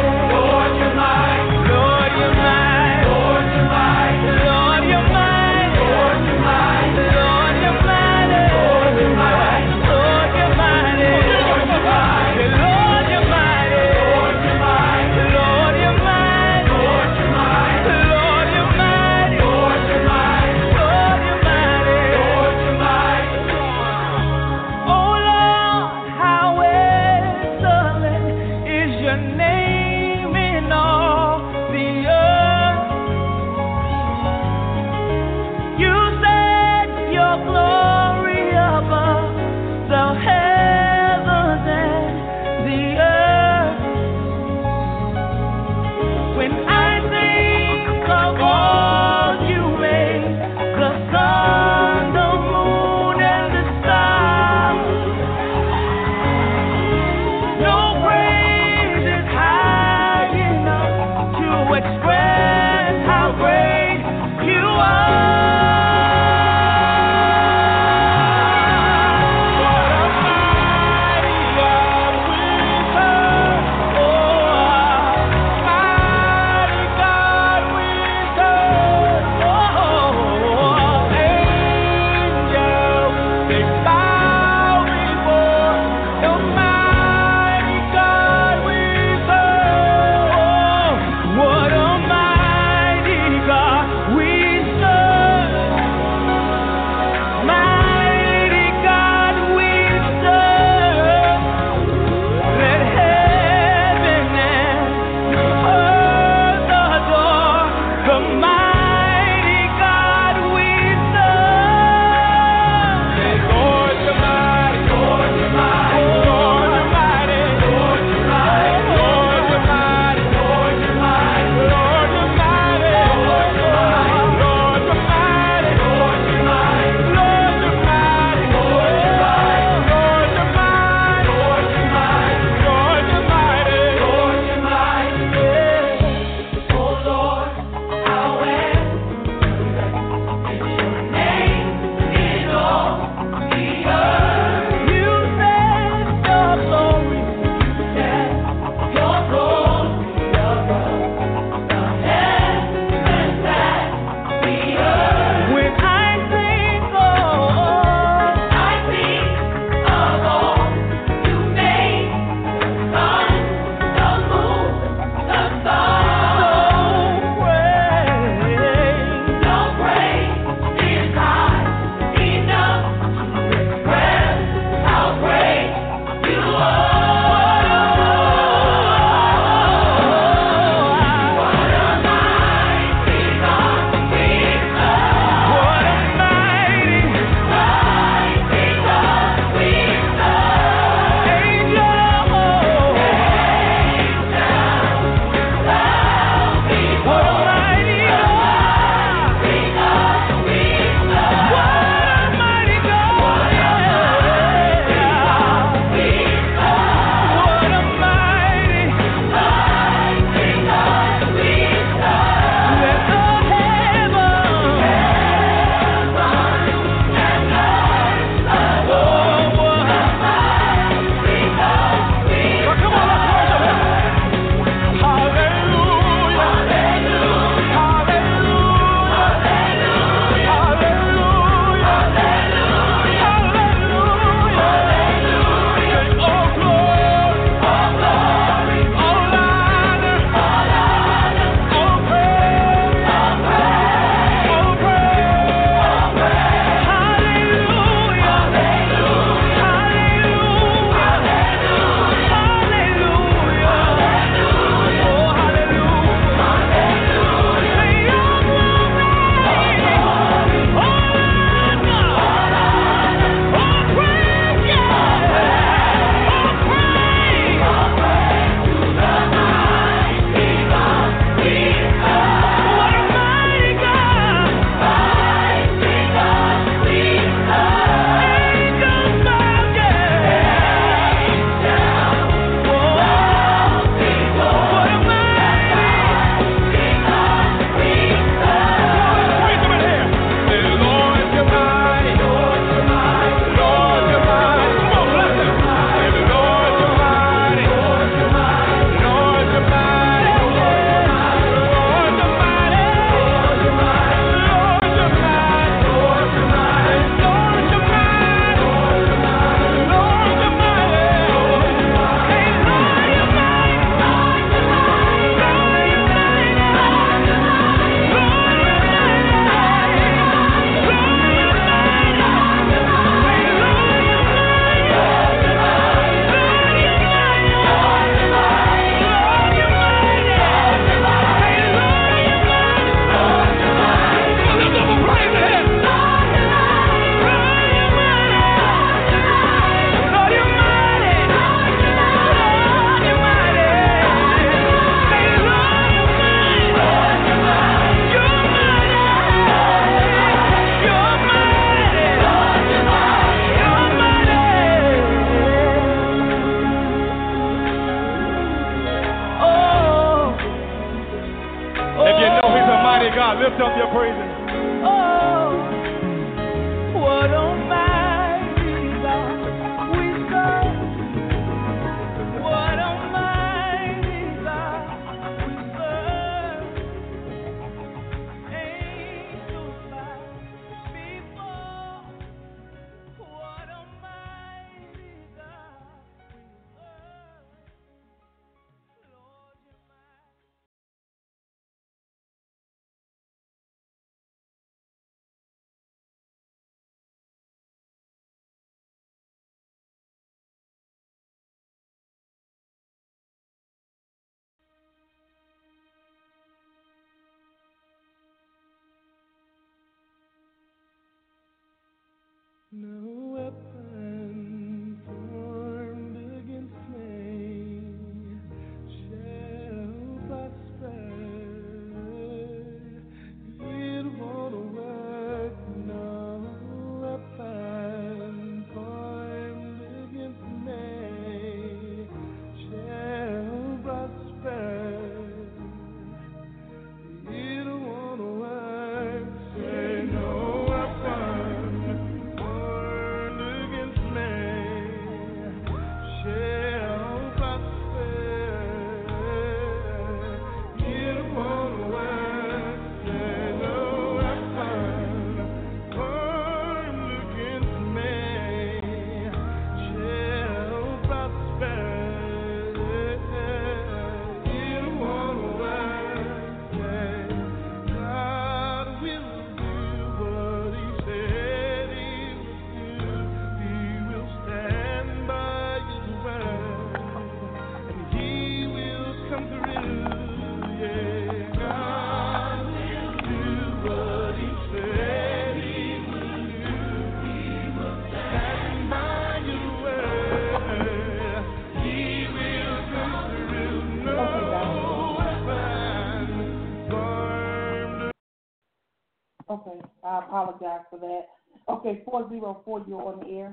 Okay, I apologize for that. Okay, four zero four, you're on the air.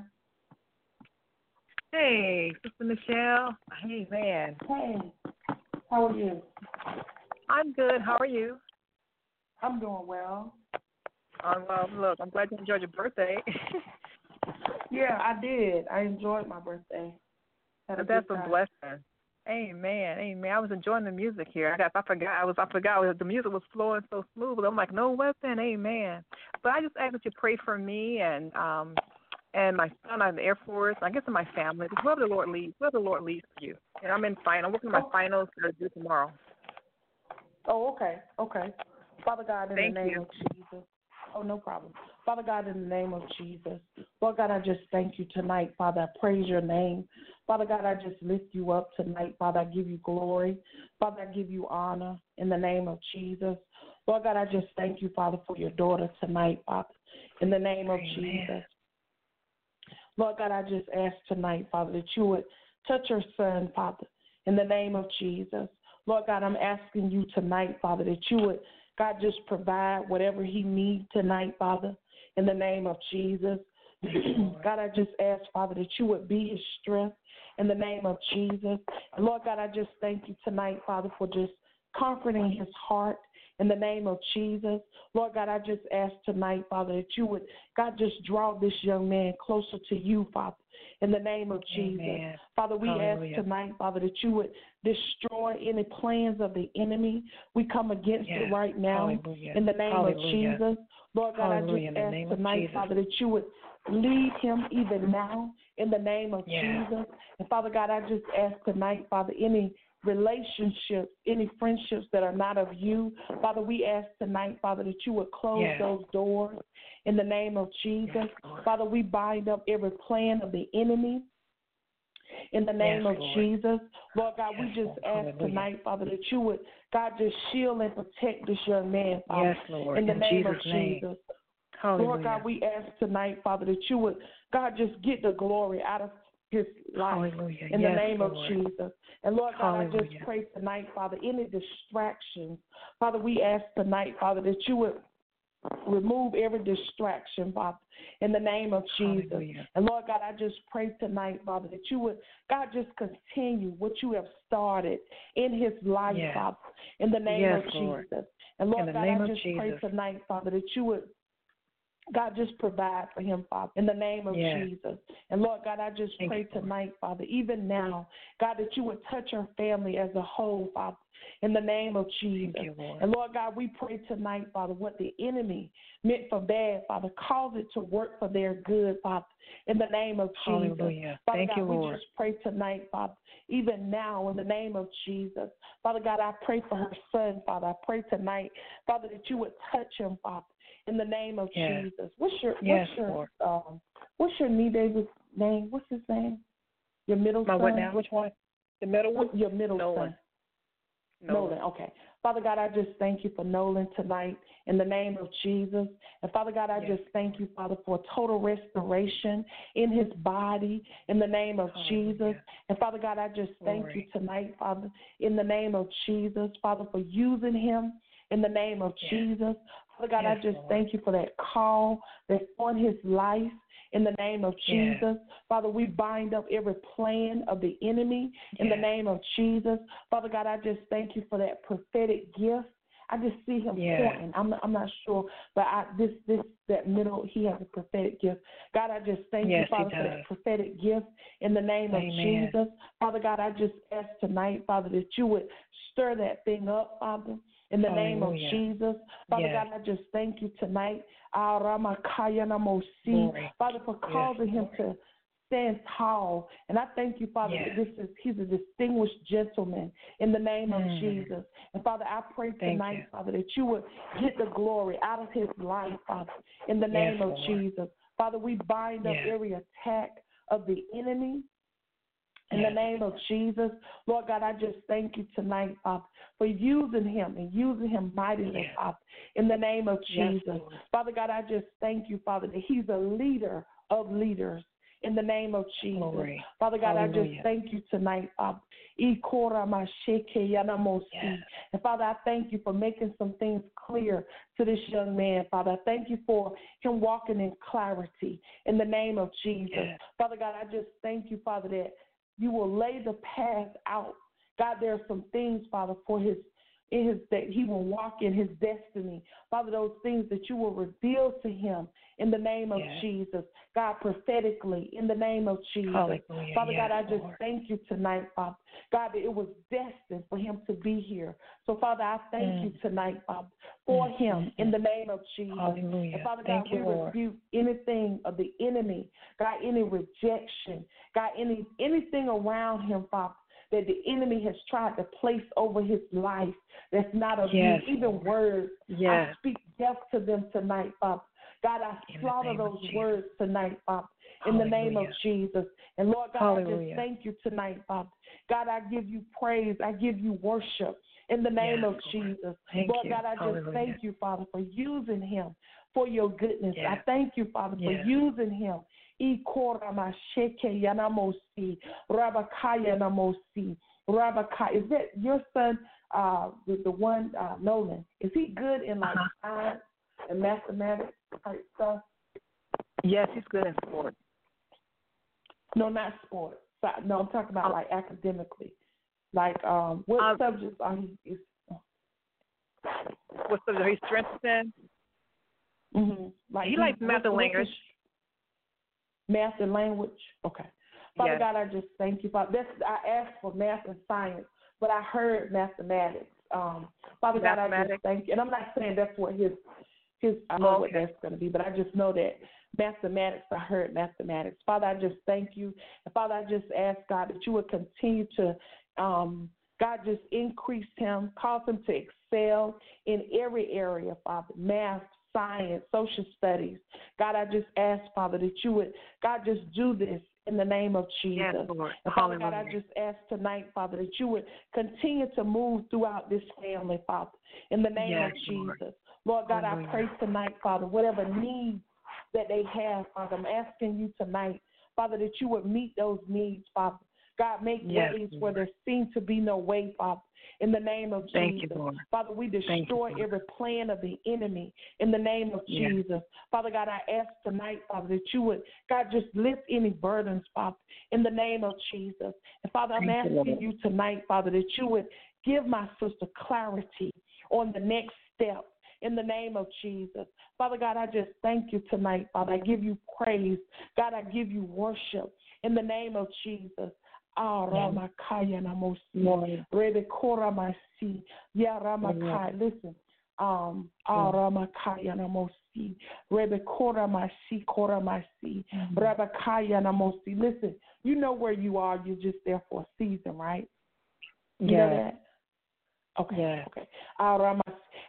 Hey, Sister Michelle. Hey, man. Hey, how are you? I'm good. How are you? I'm doing well. Um, well, look, I'm glad you enjoyed your birthday. Yeah, I did. I enjoyed my birthday. Had a That's good a time. blessing. Amen, amen. I was enjoying the music here. I got, I forgot, I was, I forgot the music was flowing so smooth. I'm like, no weapon, amen. But I just ask that you pray for me and um and my son on the Air Force. I guess in my family. Whoever the Lord leads, whoever the Lord leads you. And I'm in final. I'm working on my Oh. finals to do tomorrow. Oh, okay, okay. Father God, in Thank the name you. of Jesus. Oh, no problem. Father God, in the name of Jesus. Lord God, I just thank you tonight, Father. I praise your name. Father God, I just lift you up tonight. Father, I give you glory. Father, I give you honor in the name of Jesus. Lord God, I just thank you, Father, for your daughter tonight, Father, in the name of Amen. Jesus. Lord God, I just ask tonight, Father, that you would touch your son, Father, in the name of Jesus. Lord God, I'm asking you tonight, Father, that you would, God, just provide whatever he needs tonight, Father, in the name of Jesus. God, I just ask, Father, that you would be his strength in the name of Jesus. And Lord God, I just thank you tonight, Father, for just comforting his heart in the name of Jesus. Lord God, I just ask tonight, Father, that you would, God, just draw this young man closer to you, Father, in the name of Jesus. Amen. Father, we Hallelujah. ask tonight, Father, that you would destroy any plans of the enemy. We come against Yes. it right now Hallelujah. in the name Hallelujah. of Jesus. Lord God, Hallelujah. I In just the ask name of tonight, Jesus. Father, that you would lead him even now in the name of Yes. Jesus. And Father God, I just ask tonight, Father, any relationships, any friendships that are not of you, Father, we ask tonight, Father, that you would close Yes. those doors in the name of Jesus. Yes, Lord. Father, we bind up every plan of the enemy in the name Yes, of Lord. Jesus. Lord God, we Yes, just Lord. ask Hallelujah. tonight, Father, that you would, God, just shield and protect this young man, Father, Yes, Lord. in the In name Jesus' of name. Jesus. Hallelujah. Lord God, we ask tonight, Father, that you would, God, just get the glory out of his life Hallelujah. in Yes, the name Lord. of Jesus. And Lord God, I Hallelujah. just pray tonight, Father, any distractions, Father, we ask tonight, Father, that you would remove every distraction, Father, in the name of Jesus. Hallelujah. And Lord God, I just pray tonight, Father, that you would, God, just continue what you have started in his life, Yes. Father, in the name Yes, of Lord. Jesus. And Lord In the God, name I of just pray Jesus. tonight, Father, that you would, God, just provide for him, Father, in the name of Yes. Jesus. And Lord God, I just Thank pray you, Lord. tonight, Father, even now, God, that you would touch our family as a whole, Father, in the name of Jesus. Thank you, Lord. And Lord God, we pray tonight, Father, what the enemy meant for bad, Father, cause it to work for their good, Father, in the name of Jesus. Hallelujah. Father Thank God, you, we Lord. just pray tonight, Father, even now in the name of Jesus. Father God, I pray for her son, Father. I pray tonight, Father, that you would touch him, Father, in the name of Yes. Jesus. What's your Yes, what's your Lord. um what's your knee David's name? What's his name? Your middle My son? what now? Which one? The middle one? Your middle Nolan. son. Nolan. Nolan. Okay. Father God, I just thank you for Nolan tonight in the name of Jesus. And Father God, I yes. just thank you, Father, for total restoration in his body in the name of oh, Jesus. Yeah. And Father God, I just thank Glory. you tonight, Father, in the name of Jesus, Father, for using him in the name of yes. Jesus. Father God, yes, I just Lord. thank you for that call that's on his life. In the name of Jesus. Yes. Father, we bind up every plan of the enemy in yes. the name of Jesus. Father God, I just thank you for that prophetic gift. I just see him yes. pointing. I'm not, I'm not sure, but I, this, this, that middle, he has a prophetic gift. God, I just thank yes, you, Father, for that prophetic gift in the name Amen. of Jesus. Father God, I just ask tonight, Father, that you would stir that thing up, Father. In the Hallelujah. name of Jesus. Father yes. God, I just thank you tonight. Father, for causing yes, him Lord. to stand tall. And I thank you, Father, yes. that this is he's a distinguished gentleman in the name mm. of Jesus. And Father, I pray thank tonight, you. Father, that you would get the glory out of his life, Father, in the name yes, of Lord. Jesus. Father, we bind yes. up every attack of the enemy. In yes. the name of Jesus, Lord God, I just thank you tonight, Father, for using him and using him mightily, yes. Father, in the name of Jesus. Yes, Father God, I just thank you, Father, that he's a leader of leaders in the name of Jesus. Glory. Father God, Hallelujah. I just thank you tonight, Father. Yes. And Father, I thank you for making some things clear to this young man, Father. I thank you for him walking in clarity in the name of Jesus. Yes. Father God, I just thank you, Father, that you will lay the path out. God, there are some things, Father, for his in his that he will walk in his destiny. Father, those things that you will reveal to him in the name of yes. Jesus. God, prophetically, in the name of Jesus. Hallelujah. Father yes, God, I just Lord. thank you tonight, Father. God, that it was destined for him to be here. So, Father, I thank mm. you tonight, Father, for mm. him in the name of Jesus. Hallelujah. And Father thank God, you, we Lord. rebuke anything of the enemy, God, any rejection, God, any anything around him, Father, that the enemy has tried to place over his life that's not of yes, you, even Lord. words. Yes. I speak death to them tonight, Father. God, I in slaughter those words tonight, Father, in Hallelujah. the name of Jesus. And Lord God, Hallelujah. I just thank you tonight, Father. God, I give you praise. I give you worship in the name yes, of Jesus. Lord, Lord God, I just Hallelujah. thank you, Father, for using him for your goodness. Yes. I thank you, Father, yes. for using him. Is that your son, uh, the, the one, uh, Nolan? Is he good in like uh-huh. science and mathematics type stuff? Yes, he's good in sports. No, not sports. No, I'm talking about like academically. Like, um, what um, subjects are he? Is, what subjects are he strengths in? Mm-hmm. Like he likes math and language. Math and language. Okay. Father yes. God, I just thank you, Father. That's, I asked for math and science, but I heard mathematics. Um, Father God, I just thank you. And I'm not saying that's what his his. I know okay. what that's going to be, but I just know that mathematics. I heard mathematics. Father, I just thank you, and Father, I just ask God that you would continue to, um, God, just increase him, cause him to excel in every area, Father. Math, science, social studies. God, I just ask, Father, that you would, God, just do this in the name of Jesus. Yes, Lord. And Father God, I just ask tonight, Father, that you would continue to move throughout this family, Father, in the name yes, of Jesus. Lord, Lord God, Hallelujah. I pray tonight, Father, whatever needs that they have, Father, I'm asking you tonight, Father, that you would meet those needs, Father. God, make yes, ways Lord. where there seems to be no way, Father. In the name of Thank Jesus. You, Lord. Father, we destroy you, every plan of the enemy in the name of yes. Jesus. Father God, I ask tonight, Father, that you would, God, just lift any burdens, Father, in the name of Jesus. And Father, I'm Thank asking you, you tonight, Father, that you would give my sister clarity on the next step in the name of Jesus. Father God, I just thank you tonight, Father. I give you praise. God, I give you worship in the name of Jesus. Ah, Ramakaya Namosi, Rebekora Masi, Ya Ramakai. Listen, um, Ah, Ramakaya Namosi, Rebekora Masi, Kora Masi, Rabakaya Namosi. Listen, you know where you are. You're just there for a season, right? You yeah. know that? Okay, yeah. okay. Ah, Ramas.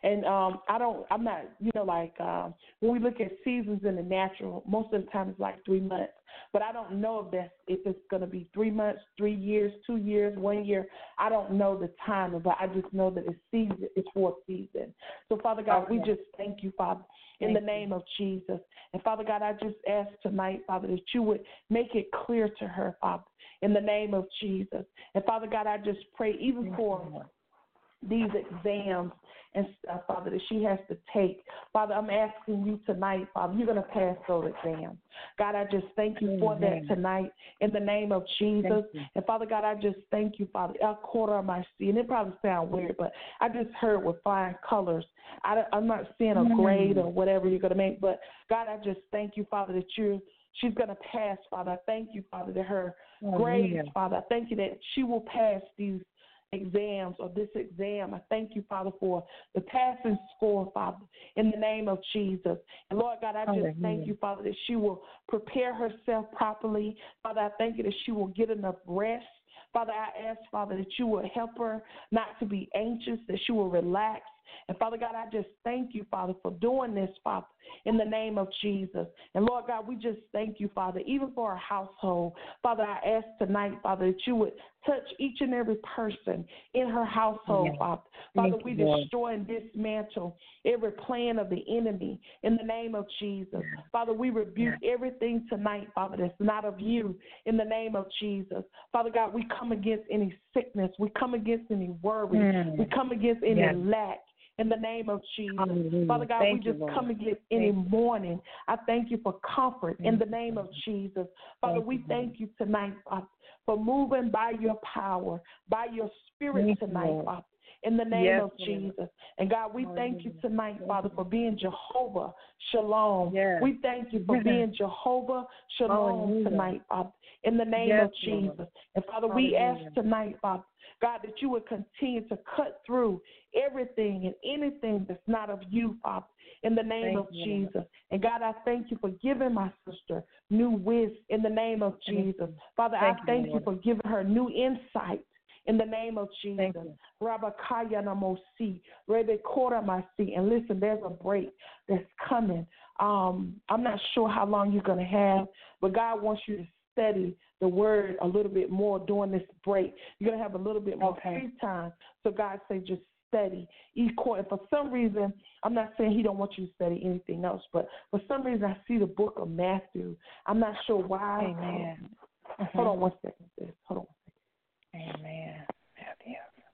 And um, I don't, I'm not, you know, like um, when we look at seasons in the natural, most of the time it's like three months. But I don't know if that's if it's going to be three months, three years, two years, one year. I don't know the time, but I just know that it's season. It's for a season. So, Father God, okay. we just thank you, Father, in thank the name you. of Jesus. And, Father God, I just ask tonight, Father, that you would make it clear to her, Father, in the name of Jesus. And, Father God, I just pray even thank for you. these exams and stuff, Father, that she has to take. Father, I'm asking you tonight, Father, you're going to pass those exams. God, I just thank you for Amen. that tonight in the name of Jesus. And, Father God, I just thank you, Father. El Kora my see, and it probably sounds weird, but I just heard with flying colors. I, I'm not seeing a grade or whatever you're going to make, but, God, I just thank you, Father, that you're she's going to pass, Father. I thank you, Father, that her oh, grades, yeah. Father, I thank you that she will pass these exams or this exam. I thank you, Father, for the passing score, Father, in the name of Jesus. And Lord God, I just Hallelujah. thank you, Father, that she will prepare herself properly. Father, I thank you that she will get enough rest. Father, I ask, Father, that you will help her not to be anxious, that she will relax. And, Father God, I just thank you, Father, for doing this, Father, in the name of Jesus. And, Lord God, we just thank you, Father, even for our household. Father, I ask tonight, Father, that you would touch each and every person in her household, yes. Father. Father, thank we you, destroy and dismantle every plan of the enemy in the name of Jesus. Yes. Father, we rebuke yes. everything tonight, Father, that's not of you in the name of Jesus. Father God, we come against any sickness. We come against any worry. Mm. We come against any yes. lack. In the name of Jesus. Hallelujah. Father God, thank we just you, come against any mourning. I thank you for comfort thank in the name of Jesus. Father, thank we you, thank you tonight, Father, for moving by your power, by your spirit thank tonight, you, Father, in the name yes, of Jesus. Lord. And God, we Hallelujah. thank you tonight, Father, for being Jehovah Shalom. Yes. We thank you for yes. being Jehovah Shalom Hallelujah. tonight, Father, in the name yes, of Jesus. Lord. And Father, Hallelujah. we ask tonight, Father, God, that you would continue to cut through everything and anything that's not of you, Father, in the name thank of you. Jesus. And God, I thank you for giving my sister new wisdom in the name of Jesus. Father, thank I thank you, you for giving her new insight in the name of Jesus. Rabakaya namosi, Rebekora masi. And listen, there's a break that's coming. Um, I'm not sure how long you're going to have, but God wants you to study the word a little bit more during this break. You're going to have a little bit more okay. free time. So God say just study. And for some reason, I'm not saying he don't want you to study anything else, but for some reason I see the book of Matthew. I'm not sure why. Amen. Hold mm-hmm. on one second, sis. Hold on one second. Amen. Matthew.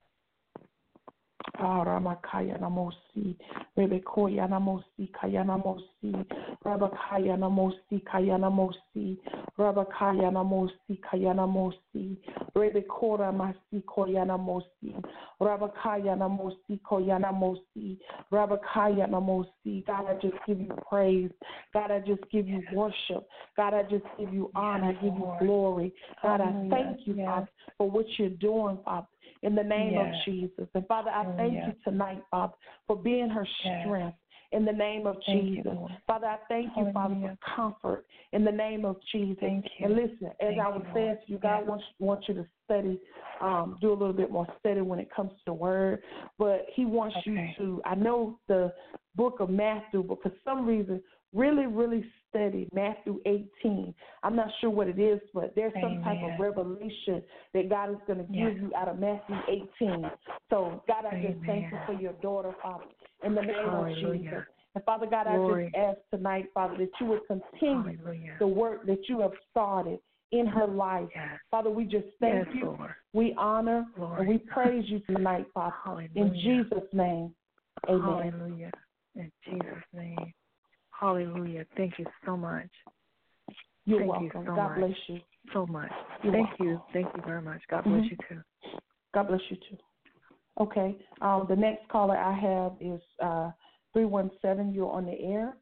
Ramakaya namosi, Rebekoya namosi, Kaya namosi, Rabakaya namosi, Kaya namosi, Rabakaya namosi, Kaya namosi, Rebekora masi, Koya namosi, Rabakaya namosi, Koya namosi, Rabakaya namosi. God, I just give you praise. God, I just give you worship. God, I just give you honor. I give you glory. God, I thank you, Father, for what you're doing, Father, in the name yes. of Jesus. And, Father, I thank oh, yes. you tonight, Father, for being her strength yes. in the name of thank Jesus. You, Father, I thank you, Hallelujah. Father, for comfort in the name of Jesus. Thank you. And listen, as thank I was you, saying to you, God yes. wants, wants you to study, um, do a little bit more study when it comes to the word. But he wants okay. you to, I know the book of Matthew, but for some reason, really, really study Matthew eighteen. I'm not sure what it is, but there's some Amen. type of revelation that God is going to give yes. you out of Matthew eighteen. So, God, I just Amen. thank you for your daughter, Father, in the name Hallelujah. of Jesus. And, Father God, Glory. I just ask tonight, Father, that you would continue Hallelujah. the work that you have started in her life. Yes. Father, we just thank yes, you. Lord. We honor Lord. and we praise you tonight, Father, Hallelujah. in Jesus' name. Amen. Hallelujah. In Jesus' name. Hallelujah. Thank you so much. You're Thank welcome. You so God much. bless you. So much. You're Thank welcome. you. Thank you very much. God bless mm-hmm. you too. God bless you too. Okay. Um, the next caller I have is uh, three one seven. You're on the air.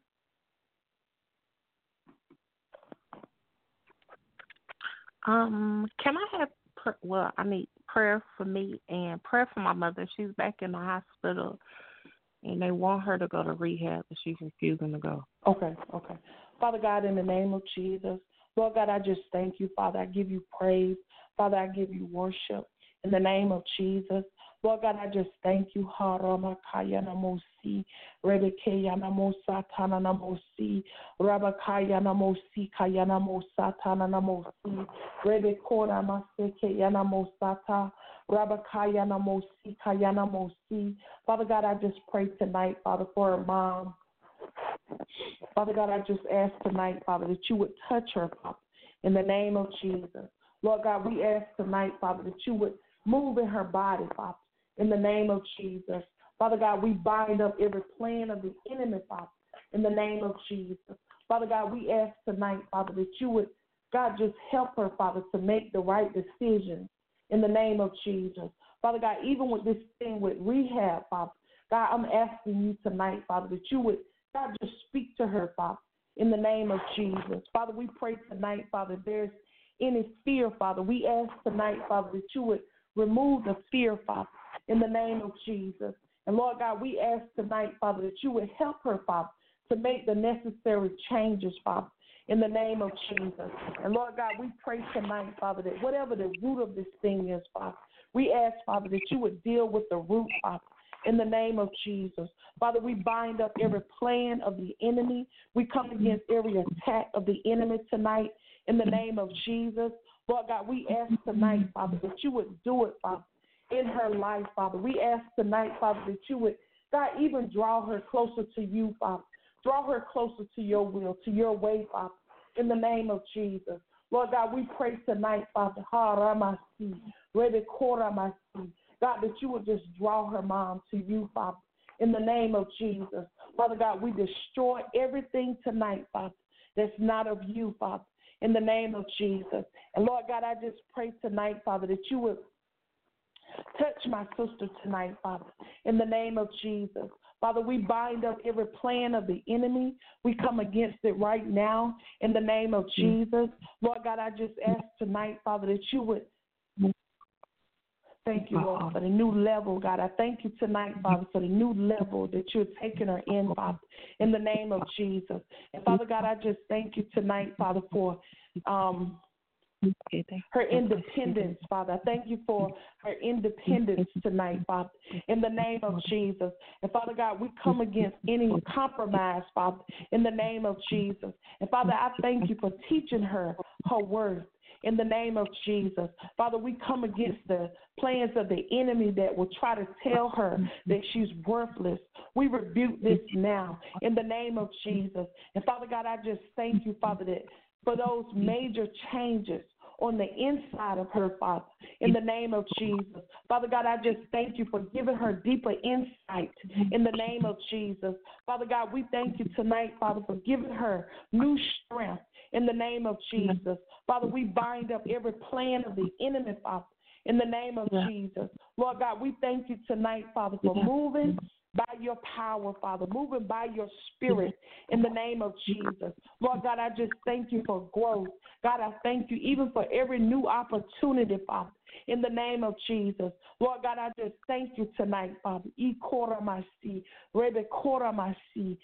Um, can I have, pr- well, I need prayer for me and prayer for my mother. She's back in the hospital. And they want her to go to rehab, but she's refusing to go. Okay, okay. Father God, in the name of Jesus, Lord God, I just thank you, Father. I give you praise. Father, I give you worship. In the name of Jesus, Lord God, I just thank you. Haramakaya namosi, Rebekaya namosatana namosi, Rabakaya namosi, Kaya namosatana namosi, Rebekora masekaya namosata, Rabakaya namosi, Kaya namosi. Father God, I just pray tonight, Father, for her mom. Father God, I just ask tonight, Father, that you would touch her, Father, in the name of Jesus. Lord God, we ask tonight, Father, that you would move in her body, Father, in the name of Jesus. Father God, we bind up every plan of the enemy, Father, in the name of Jesus. Father God, we ask tonight, Father, that you would, God, just help her, Father, to make the right decisions in the name of Jesus. Father God, even with this thing with rehab, Father, God, I'm asking you tonight, Father, that you would, God, just speak to her, Father, in the name of Jesus. Father, we pray tonight, Father, if there's any fear, Father, we ask tonight, Father, that you would remove the fear, Father, in the name of Jesus. And Lord God, we ask tonight, Father, that you would help her, Father, to make the necessary changes, Father, in the name of Jesus. And Lord God, we pray tonight, Father, that whatever the root of this thing is, Father, we ask, Father, that you would deal with the root, Father, in the name of Jesus. Father, we bind up every plan of the enemy. We come against every attack of the enemy tonight in the name of Jesus. Lord God, we ask tonight, Father, that you would do it, Father, in her life, Father. We ask tonight, Father, that you would, God, even draw her closer to you, Father. Draw her closer to your will, to your way, Father, in the name of Jesus. Lord God, we pray tonight, Father, Haramasi, Rebekoramasi, God, that you would just draw her mom to you, Father, in the name of Jesus. Father God, we destroy everything tonight, Father, that's not of you, Father, in the name of Jesus. And Lord God, I just pray tonight, Father, that you would touch my sister tonight, Father, in the name of Jesus. Father, we bind up every plan of the enemy. We come against it right now in the name of Jesus. Lord God, I just ask tonight, Father, that you would thank you, Lord, for the new level, God. I thank you tonight, Father, for the new level that you're taking her in, Father, in the name of Jesus. And, Father God, I just thank you tonight, Father, for um, her independence, Father. I thank you for her independence tonight, Father, in the name of Jesus. And, Father God, we come against any compromise, Father, in the name of Jesus. And, Father, I thank you for teaching her her worth. In the name of Jesus. Father, we come against the plans of the enemy that will try to tell her that she's worthless. We rebuke this now in the name of Jesus. And Father God, I just thank you, Father, that for those major changes on the inside of her, Father, in the name of Jesus. Father God, I just thank you for giving her deeper insight in the name of Jesus. Father God, we thank you tonight, Father, for giving her new strength in the name of Jesus. Father, we bind up every plan of the enemy, Father, in the name of Jesus. Lord God, we thank you tonight, Father, for moving by your power, Father, moving by your spirit in the name of Jesus. Lord God, I just thank you for growth. God, I thank you even for every new opportunity, Father, in the name of Jesus. Lord God, I just thank you tonight, Father. Ikoramasi, Rebekoramasi,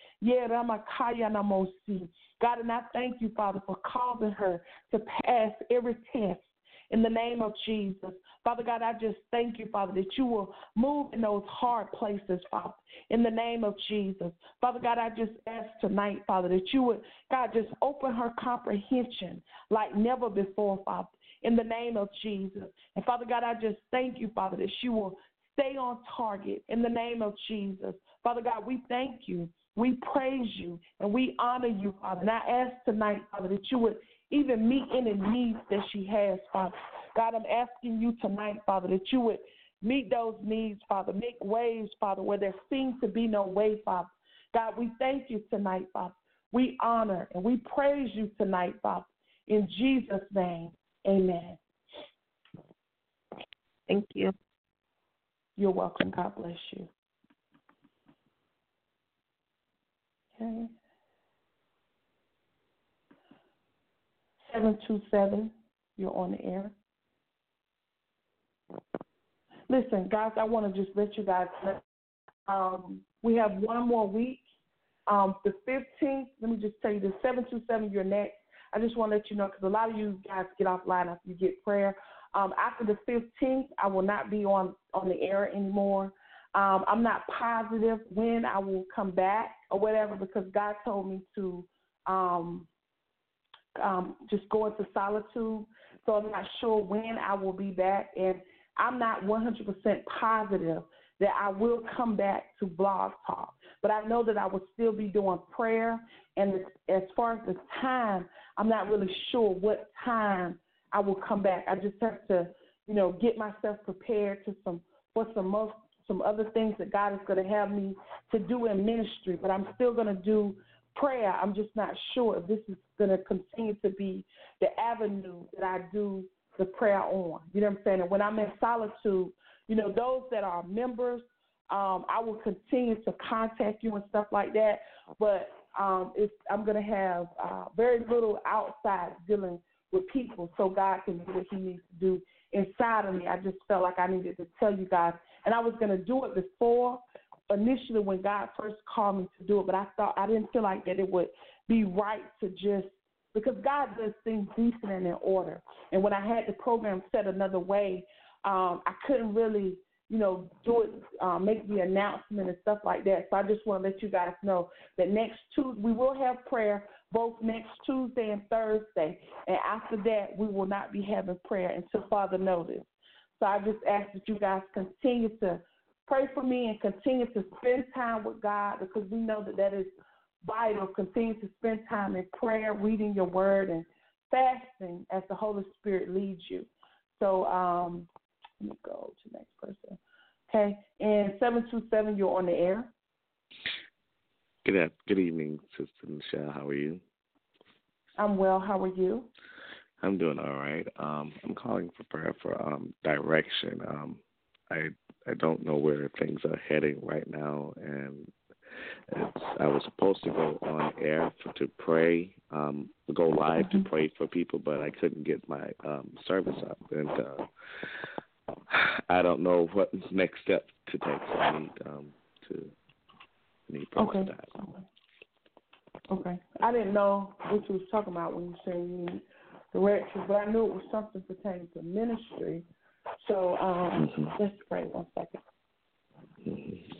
Yeramakayanamosi. God, and I thank you, Father, for causing her to pass every test in the name of Jesus. Father God, I just thank you, Father, that you will move in those hard places, Father, in the name of Jesus. Father God, I just ask tonight, Father, that you would, God, just open her comprehension like never before, Father, in the name of Jesus. And Father God, I just thank you, Father, that she will stay on target in the name of Jesus. Father God, we thank you. We praise you and we honor you, Father. And I ask tonight, Father, that you would even meet any needs that she has, Father. God, I'm asking you tonight, Father, that you would meet those needs, Father. Make ways, Father, where there seems to be no way, Father. God, we thank you tonight, Father. We honor and we praise you tonight, Father. In Jesus' name, amen. Thank you. You're welcome. God bless you. Okay. seven two seven, you're on the air. Listen, guys, I want to just let you guys know. Um, we have one more week. Um, the fifteenth, let me just tell you, the seven two seven, you're next. I just want to let you know because a lot of you guys get offline after you get prayer. Um, after the fifteenth, I will not be on, on the air anymore. Um, I'm not positive when I will come back or whatever because God told me to um, um, just go into solitude. So I'm not sure when I will be back. And I'm not one hundred percent positive that I will come back to Blog Talk. But I know that I will still be doing prayer. And as far as the time, I'm not really sure what time I will come back. I just have to, you know, get myself prepared to some for some most some other things that God is going to have me to do in ministry. But I'm still going to do prayer. I'm just not sure if this is going to continue to be the avenue that I do the prayer on. You know what I'm saying? And when I'm in solitude, you know, those that are members, um, I will continue to contact you and stuff like that. But um, it's, I'm going to have uh, very little outside dealing with people so God can do what he needs to do inside of me. I just felt like I needed to tell you guys. And I was going to do it before, initially when God first called me to do it, but I thought I didn't feel like that it would be right to just, because God does things decent and in order. And when I had the program set another way, um, I couldn't really, you know, do it, um, make the announcement and stuff like that. So I just want to let you guys know that next Tuesday, we will have prayer both next Tuesday and Thursday. And after that, we will not be having prayer until further notice. So I just ask that you guys continue to pray for me and continue to spend time with God, because we know that that is vital. Continue to spend time in prayer, reading your word, and fasting as the Holy Spirit leads you. So um, let me go to the next person. Okay, and seven two seven, you're on the air. Good, good evening, Sister Michelle. How are you? I'm well. How are you? I'm doing all right. Um, I'm calling for prayer for um, direction. Um, I I don't know where things are heading right now, and it's, I was supposed to go on air for, to pray, um, go live mm-hmm. to pray for people, but I couldn't get my um, service up, and uh, I don't know what next step to take. So I need um, to need prayer okay. for that. Okay. Okay. I didn't know what you was talking about when you said you need direction, but I knew it was something pertaining to ministry. So um, mm-hmm. let's pray one second. Mm-hmm.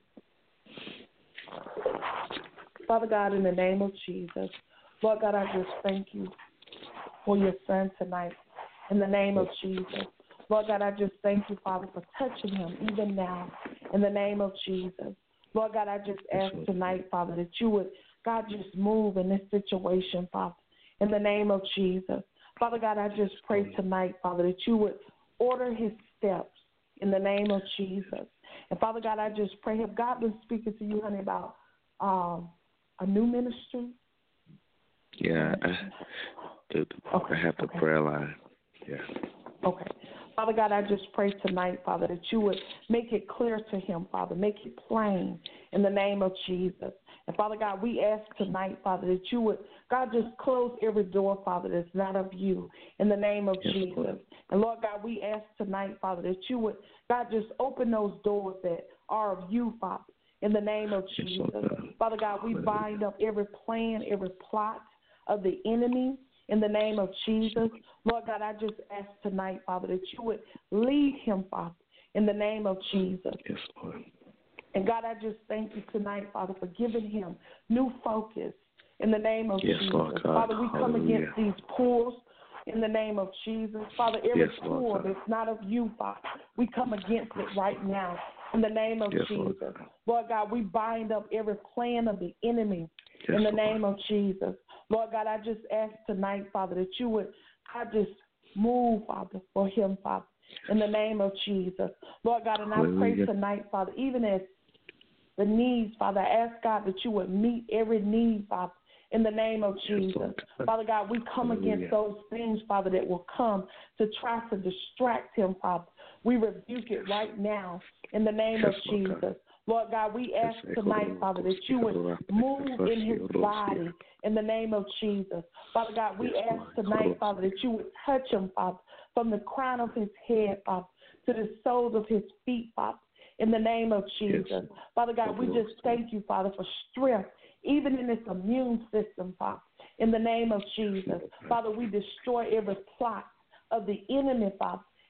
Father God, in the name of Jesus, Lord God, I just thank you for your son tonight. In the name of Jesus. Lord God, I just thank you, Father, for touching him even now. In the name of Jesus. Lord God, I just ask tonight, Father, that you would, God, just move in this situation, Father. In the name of Jesus. Father God, I just pray tonight, Father, that you would order his steps in the name of Jesus. And Father God, I just pray, have God been speaking to you, honey, about um, a new ministry? Yeah, I, the, okay. I have the okay. prayer line. Yeah. Okay. Father God, I just pray tonight, Father, that you would make it clear to him, Father, make it plain in the name of Jesus. And Father God, we ask tonight, Father, that you would, God, just close every door, Father, that's not of you in the name of yes, Jesus. Lord. And Lord God, we ask tonight, Father, that you would, God, just open those doors that are of you, Father, in the name of yes, Jesus. Lord. Father God, we bind up every plan, every plot of the enemy in the name of Jesus. Lord God, I just ask tonight, Father, that you would lead him, Father, in the name of Jesus. Yes, Lord. And God, I just thank you tonight, Father, for giving him new focus in the name of yes, Jesus. Lord God. Father, we come Hallelujah. against these pulls in the name of Jesus. Father, every yes, pull that's not of you, Father, we come against it right now in the name of yes, Jesus. Lord. Lord God, we bind up every plan of the enemy yes, in the Lord. name of Jesus. Lord God, I just ask tonight, Father, that you would, I just move, Father, for him, Father, in the name of Jesus. Lord God, and I pray tonight, Father, even as the needs, Father, I ask, God, that you would meet every need, Father, in the name of Jesus. Yes, Father God, we come Hallelujah. Against those things, Father, that will come to try to distract him, Father. We rebuke it right now in the name yes, of Jesus. God. Lord God, we ask tonight, Father, that you would move in his body in the name of Jesus. Father God, we ask tonight, Father, that you would touch him, Father, from the crown of his head, Father, to the soles of his feet, Father, in the name of Jesus. Yes. Father God, we just thank you, Father, for strength, even in this immune system, Father, in the name of Jesus. Father, we destroy every plot of the enemy, Father,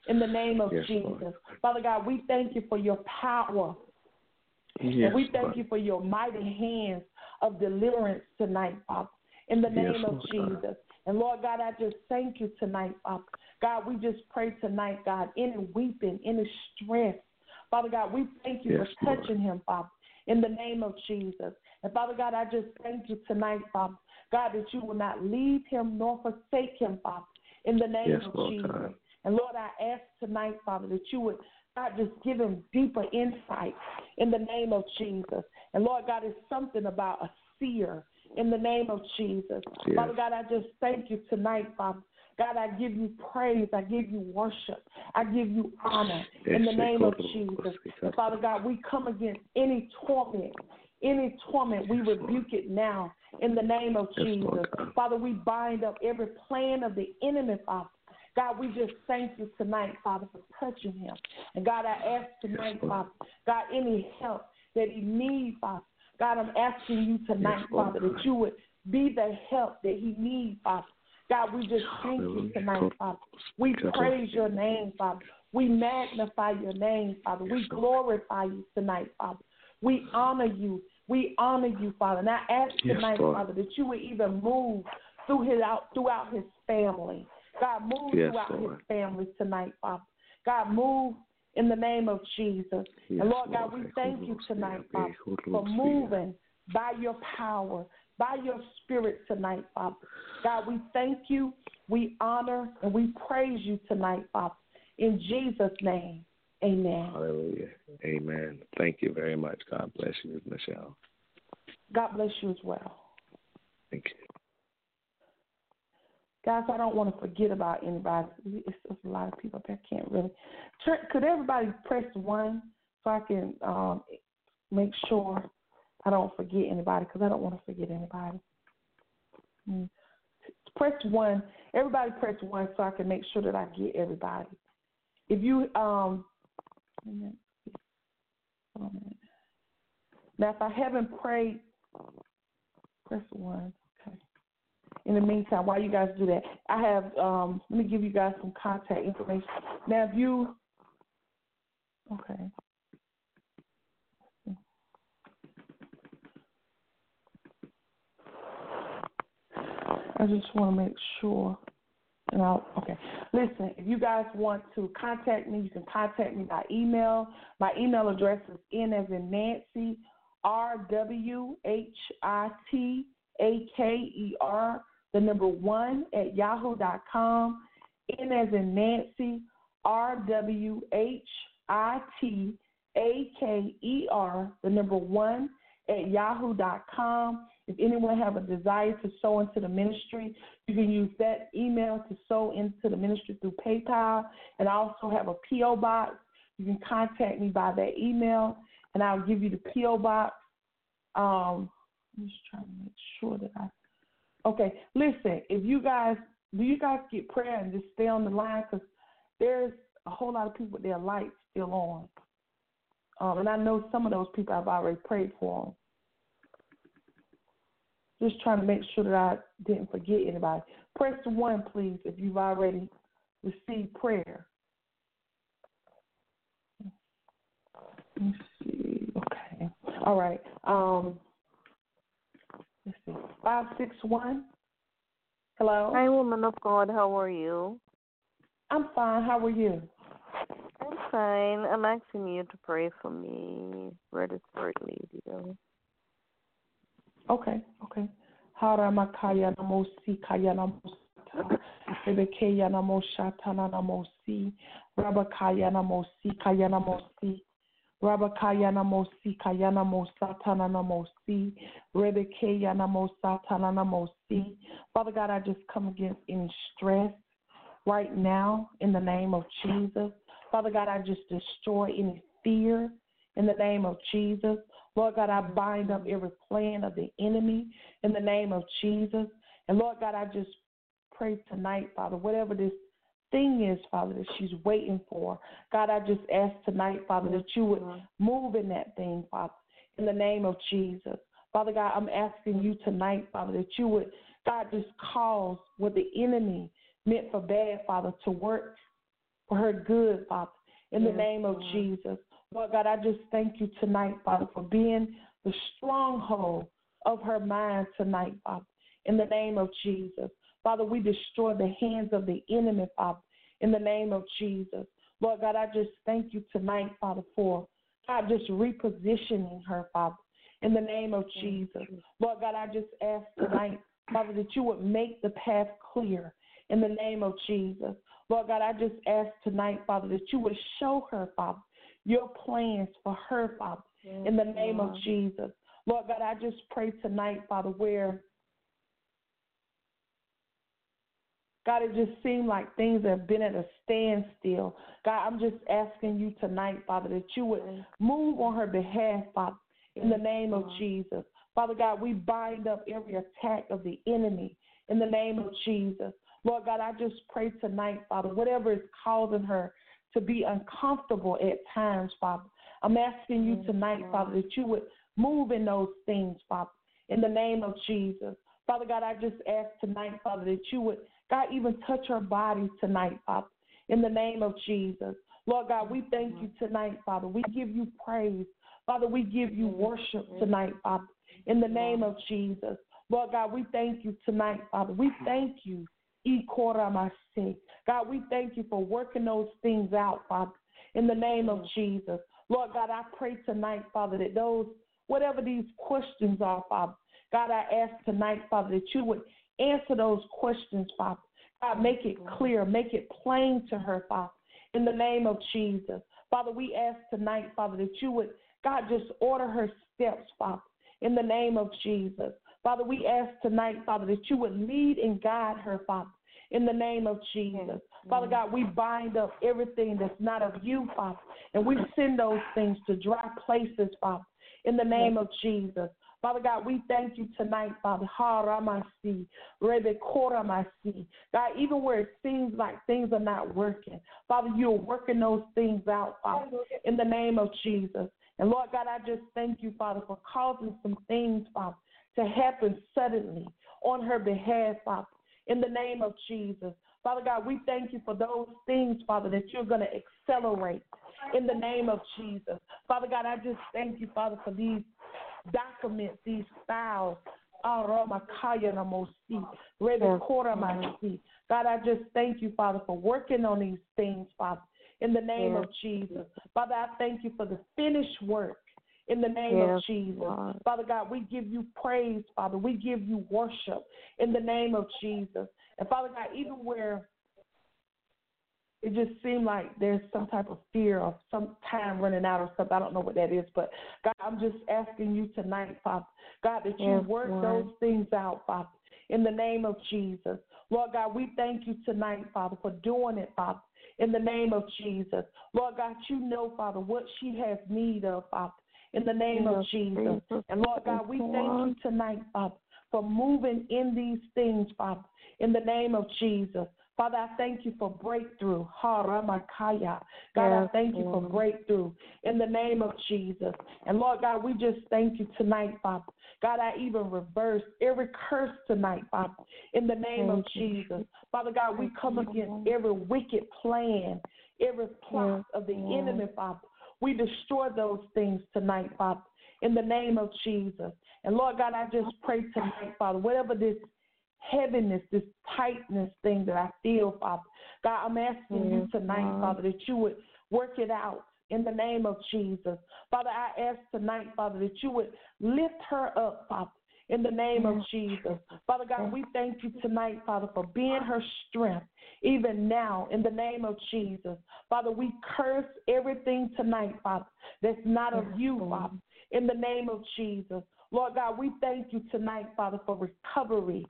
in the name of yes, Jesus. Lord. Father God, we thank you for your power. Yes, and we thank Lord. you for your mighty hands of deliverance tonight, Father, in the name yes, of Lord Jesus. God. And Lord God, I just thank you tonight, Father. God, we just pray tonight, God, any weeping, any stress. Father God, we thank you yes, for touching Lord. him, Father, in the name of Jesus. And Father God, I just thank you tonight, Father, God, that you will not leave him nor forsake him, Father, in the name yes, of Lord Jesus. God. And Lord, I ask tonight, Father, that you would, God, just give him deeper insight in the name of Jesus. And Lord God, it's something about a seer in the name of Jesus. Yes. Father God, I just thank you tonight, Father. God, I give you praise. I give you worship. I give you honor in the name of Jesus. And Father God, we come against any torment, any torment. We rebuke it now in the name of Jesus. Father, we bind up every plan of the enemy, Father. God, we just thank you tonight, Father, for touching him. And God, I ask tonight, Father, God, any help that he needs, Father. God, I'm asking you tonight, yes, Father, that you would be the help that he needs, Father. God, we just thank you tonight, Father. We praise your name, Father. We magnify your name, Father. We glorify you tonight, Father. We honor you. We honor you, Father. And I ask tonight, yes, Father, that you would even move through his, out, throughout his family. God, move yes, throughout Lord. his family tonight, Father. God, move in the name of Jesus. Yes, and Lord God, we thank you tonight, Father, for moving by your power, by your spirit tonight, Father. God, we thank you, we honor, and we praise you tonight, Father. In Jesus' name, amen. Hallelujah. Amen. Thank you very much. God bless you, Michelle. God bless you as well. Thank you. Guys, I don't want to forget about anybody. It's, it's a lot of people up there. I can't really. Could everybody press one so I can um, make sure I don't forget anybody, because I don't want to forget anybody. Mm. Press one. Everybody press one so I can make sure that I get everybody. If you, um, now if I haven't prayed, press one. Okay. In the meantime, while you guys do that, I have, um, let me give you guys some contact information. Now, if you, okay. I just want to make sure. And I'll, okay. Listen, if you guys want to contact me, you can contact me by email. My email address is N as in Nancy, R W H I T A K E R, the number one at yahoo dot com. N as in Nancy, R W H I T A K E R, the number one at yahoo dot com. If anyone have a desire to sow into the ministry, you can use that email to sow into the ministry through PayPal. And I also have a P O box. You can contact me by that email, and I'll give you the P O box. Um, I'm just trying to make sure that I. Okay, listen. If you guys, do you guys get prayer and just stay on the line, because there's a whole lot of people with their lights still on, um, and I know some of those people I've already prayed for them. Just trying to make sure that I didn't forget anybody. Press one, please, if you've already received prayer. Let me see. Okay. All right. Um, let's see. five six one. Hello? Hi, woman of God. How are you? I'm fine. How are you? I'm fine. I'm asking you to pray for me. Where the Spirit leads you. Okay, okay. Haramakaya namosi kaya namosata. Rebekeya namoshata namosi. Rabakaya namosi kaya namosi. Rabakaya namosi kaya namosata namosi. Rebekeya namosata namosi. Father God, I just come against any stress right now in the name of Jesus. Father God, I just destroy any fear in the name of Jesus. Lord God, I bind up every plan of the enemy in the name of Jesus. And Lord God, I just pray tonight, Father, whatever this thing is, Father, that she's waiting for, God, I just ask tonight, Father, that you would move in that thing, Father, in the name of Jesus. Father God, I'm asking you tonight, Father, that you would, God, just cause what the enemy meant for bad, Father, to work for her good, Father, in the name of Jesus. Lord God, I just thank you tonight, Father, for being the stronghold of her mind tonight, Father, in the name of Jesus. Father, we destroy the hands of the enemy, Father, in the name of Jesus. Lord God, I just thank you tonight, Father, for God just repositioning her, Father, in the name of Jesus. Lord God, I just ask tonight, Father, that you would make the path clear in the name of Jesus. Lord God, I just ask tonight, Father, that you would show her, Father, your plans for her, Father, in the name of Jesus. Lord God, I just pray tonight, Father, where, God, it just seemed like things have been at a standstill. God, I'm just asking you tonight, Father, that you would move on her behalf, Father, in the name of Jesus. Father God, we bind up every attack of the enemy in the name of Jesus. Lord God, I just pray tonight, Father, whatever is causing her to be uncomfortable at times, Father, I'm asking you tonight, Father, that you would move in those things, Father, in the name of Jesus. Father God, I just ask tonight, Father, that you would, God, even touch her body tonight, Father, in the name of Jesus. Lord God, we thank you tonight, Father. We give you praise. Father, we give you worship tonight, Father, in the name of Jesus. Lord God, we thank you tonight, Father. We thank you. God, we thank you for working those things out, Father, in the name of Jesus. Lord God, I pray tonight, Father, that those, whatever these questions are, Father, God, I ask tonight, Father, that you would answer those questions, Father. God, make it clear, make it plain to her, Father, in the name of Jesus. Father, we ask tonight, Father, that you would, God, just order her steps, Father, in the name of Jesus. Father, we ask tonight, Father, that you would lead and guide her, Father, in the name of Jesus. Father God, we bind up everything that's not of you, Father, and we send those things to dry places, Father, in the name of Jesus. Father God, we thank you tonight, Father. Ha-ra-ma-si, rebe-kora-ma-si. God, even where it seems like things are not working, Father, you're working those things out, Father, in the name of Jesus. And Lord God, I just thank you, Father, for causing some things, Father, to happen suddenly on her behalf, Father, in the name of Jesus. Father God, we thank you for those things, Father, that you're going to accelerate in the name of Jesus. Father God, I just thank you, Father, for these documents, these files. God, I just thank you, Father, for working on these things, Father, in the name of Jesus. Father, I thank you for the finished work in the name yes, of Jesus. God. Father God, we give you praise, Father. We give you worship in the name of Jesus. And Father God, even where it just seemed like there's some type of fear of some time running out or something, I don't know what that is, but God, I'm just asking you tonight, Father, God, that you yes, work Lord. those things out, Father, in the name of Jesus. Lord God, we thank you tonight, Father, for doing it, Father, in the name of Jesus. Lord God, you know, Father, what she has need of, Father, in the name yes, of Jesus. Jesus. And Lord God, we thank you tonight, Father, for moving in these things, Father, in the name of Jesus. Father, I thank you for breakthrough. Ha-ra-ma-kaya. God, yes, I thank you for breakthrough in the name of Jesus. And Lord God, we just thank you tonight, Father. God, I even reverse every curse tonight, Father, in the name thank of Jesus. You. Father God, we come against every wicked plan, every plot yes, of the yes. enemy, Father. We destroy those things tonight, Father, in the name of Jesus. And Lord God, I just pray tonight, Father, whatever this heaviness, this tightness thing that I feel, Father, God, I'm asking yes, you tonight, God. Father, that you would work it out in the name of Jesus. Father, I ask tonight, Father, that you would lift her up, Father, in the name of Jesus. Father God, we thank you tonight, Father, for being her strength, even now, in the name of Jesus. Father, we curse everything tonight, Father, that's not of you, Father, in the name of Jesus. Lord God, we thank you tonight, Father, for recovery.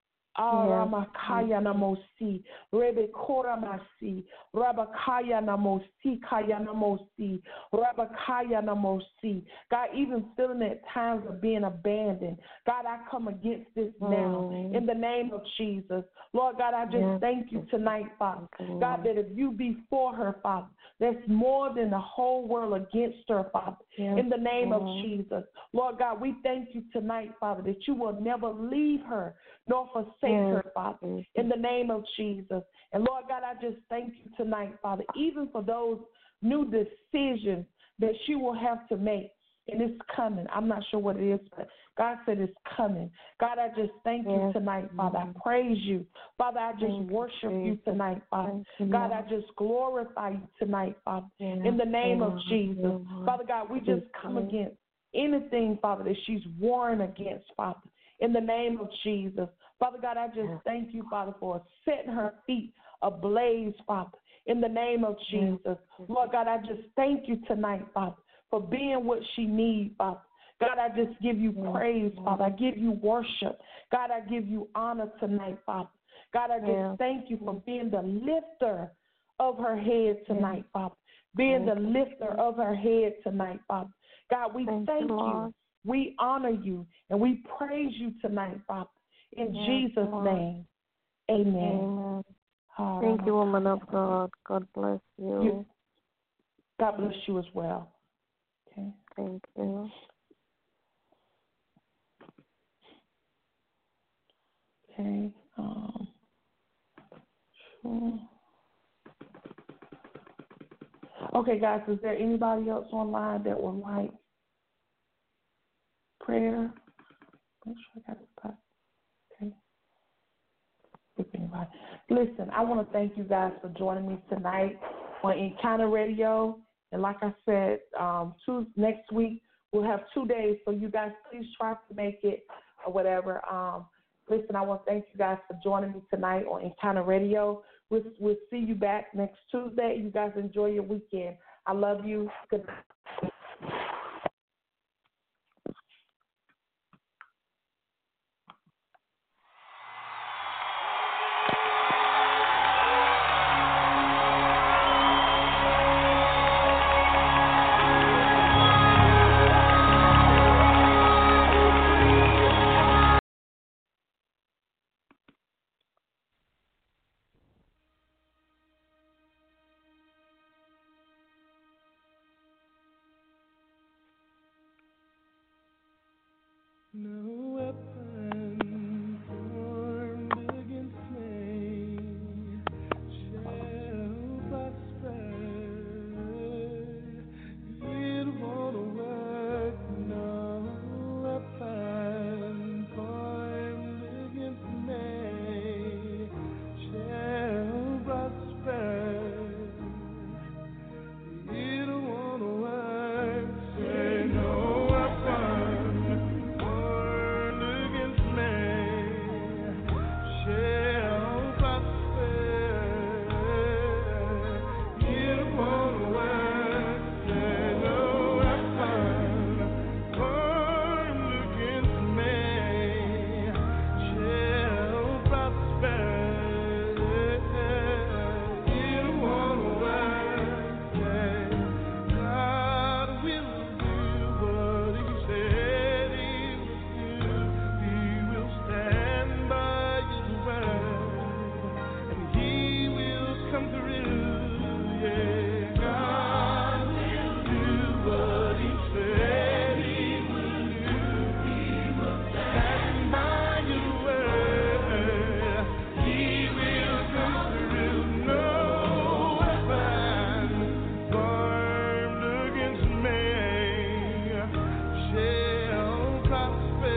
Ramakaya namosi, Rebe Koramasi, Rabakaya namosi, Kaya namosi, Rabakaya namosi. God, even feeling at times of being abandoned. God, I come against this now in the name of Jesus. Lord God, I just yes. thank you tonight, Father. God, that if you be for her, Father, that's more than the whole world against her, Father, yes. in the name of Jesus. Lord God, we thank you tonight, Father, that you will never leave her nor forsake Yes. her, Father, in the name of Jesus. And Lord God, I just thank you tonight, Father, even for those new decisions that she will have to make. And it's coming. I'm not sure what it is, but God said it's coming. God, I just thank you Yes. tonight, Father. I praise you. Father, I just Thank you, worship you Jesus. tonight, Father. Thank you, God, Lord. I just glorify you tonight, Father, Yes, in the name of Lord. Jesus. Yes, Lord. Father God, we just come Yes. against anything, Father, that she's warring against, Father, in the name of Jesus. Father God, I just thank you, Father, for setting her feet ablaze, Father, in the name of Jesus. Lord God, I just thank you tonight, Father, for being what she needs, Father. God, I just give you praise, Father. I give you worship. God, I give you honor tonight, Father. God, I just Yeah. thank you for being the lifter of her head tonight, Father. Being the lifter of her head tonight, Father. God, we Thank thank you, you. Lord. We honor you, and we praise you tonight, Father. In Yes, Jesus' Lord. name, amen. Amen. Oh, Thank you, woman of God. God bless you. You- God bless you as well. Okay. Thank you. Okay. Um, sure. Okay, guys, is there anybody else online that would like prayer? Make sure I got it back. Okay. If anybody. Listen, I want to thank you guys for joining me tonight on Encounter Radio. And like I said, um, two, next week we'll have two days, so you guys please try to make it or whatever. Um, listen, I want to thank you guys for joining me tonight on Encounter Radio. We'll, we'll see you back next Tuesday. You guys enjoy your weekend. I love you. Good night. No weapon formed against me shall prosper. It won't work. No weapon formed against me shall prosper. It won't work. Say no weapon formed against me shall prosper. It won't work. Say no weapon formed against me shall prosper. It won't work. God will do what He said He would do. He will stand by His word, and He will come through. Yeah, God will do what He said He would do. He will stand by His word. He will come through. No weapon formed against me shall prosper.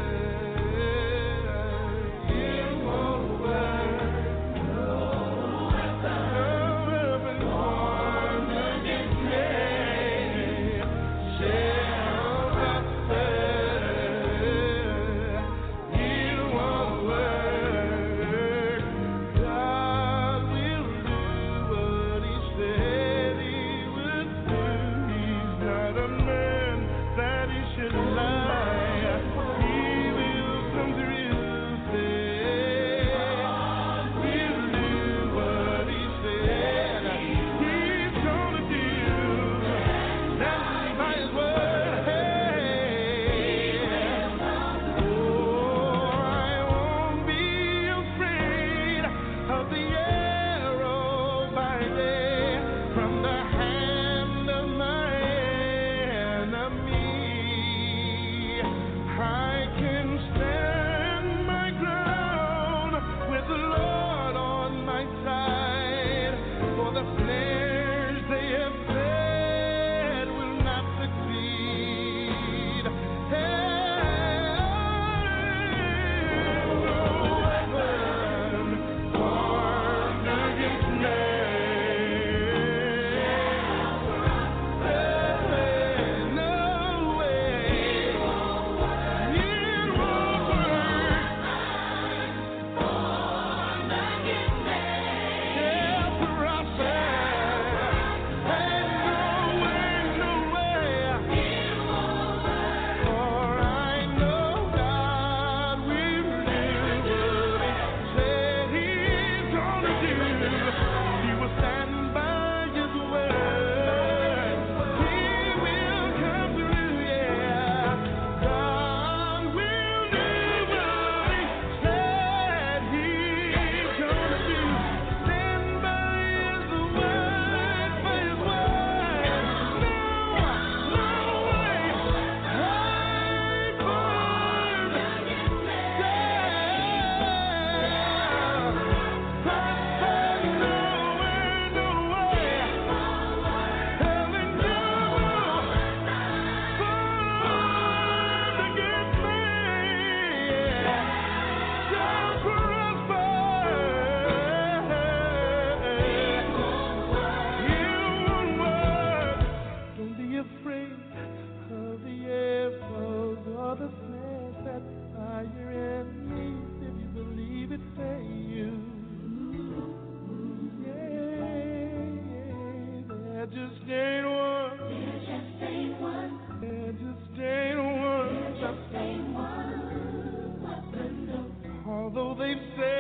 It won't work. No weapon formed against me shall prosper. It won't work. God will do what He said He would do. He's not a man that He should lie. He will come through. Say, God will do what He said He's gonna do. Stand by His word. Oh, I won't be afraid of the arrow by day from the hand of my enemy. I can stand my ground. they've said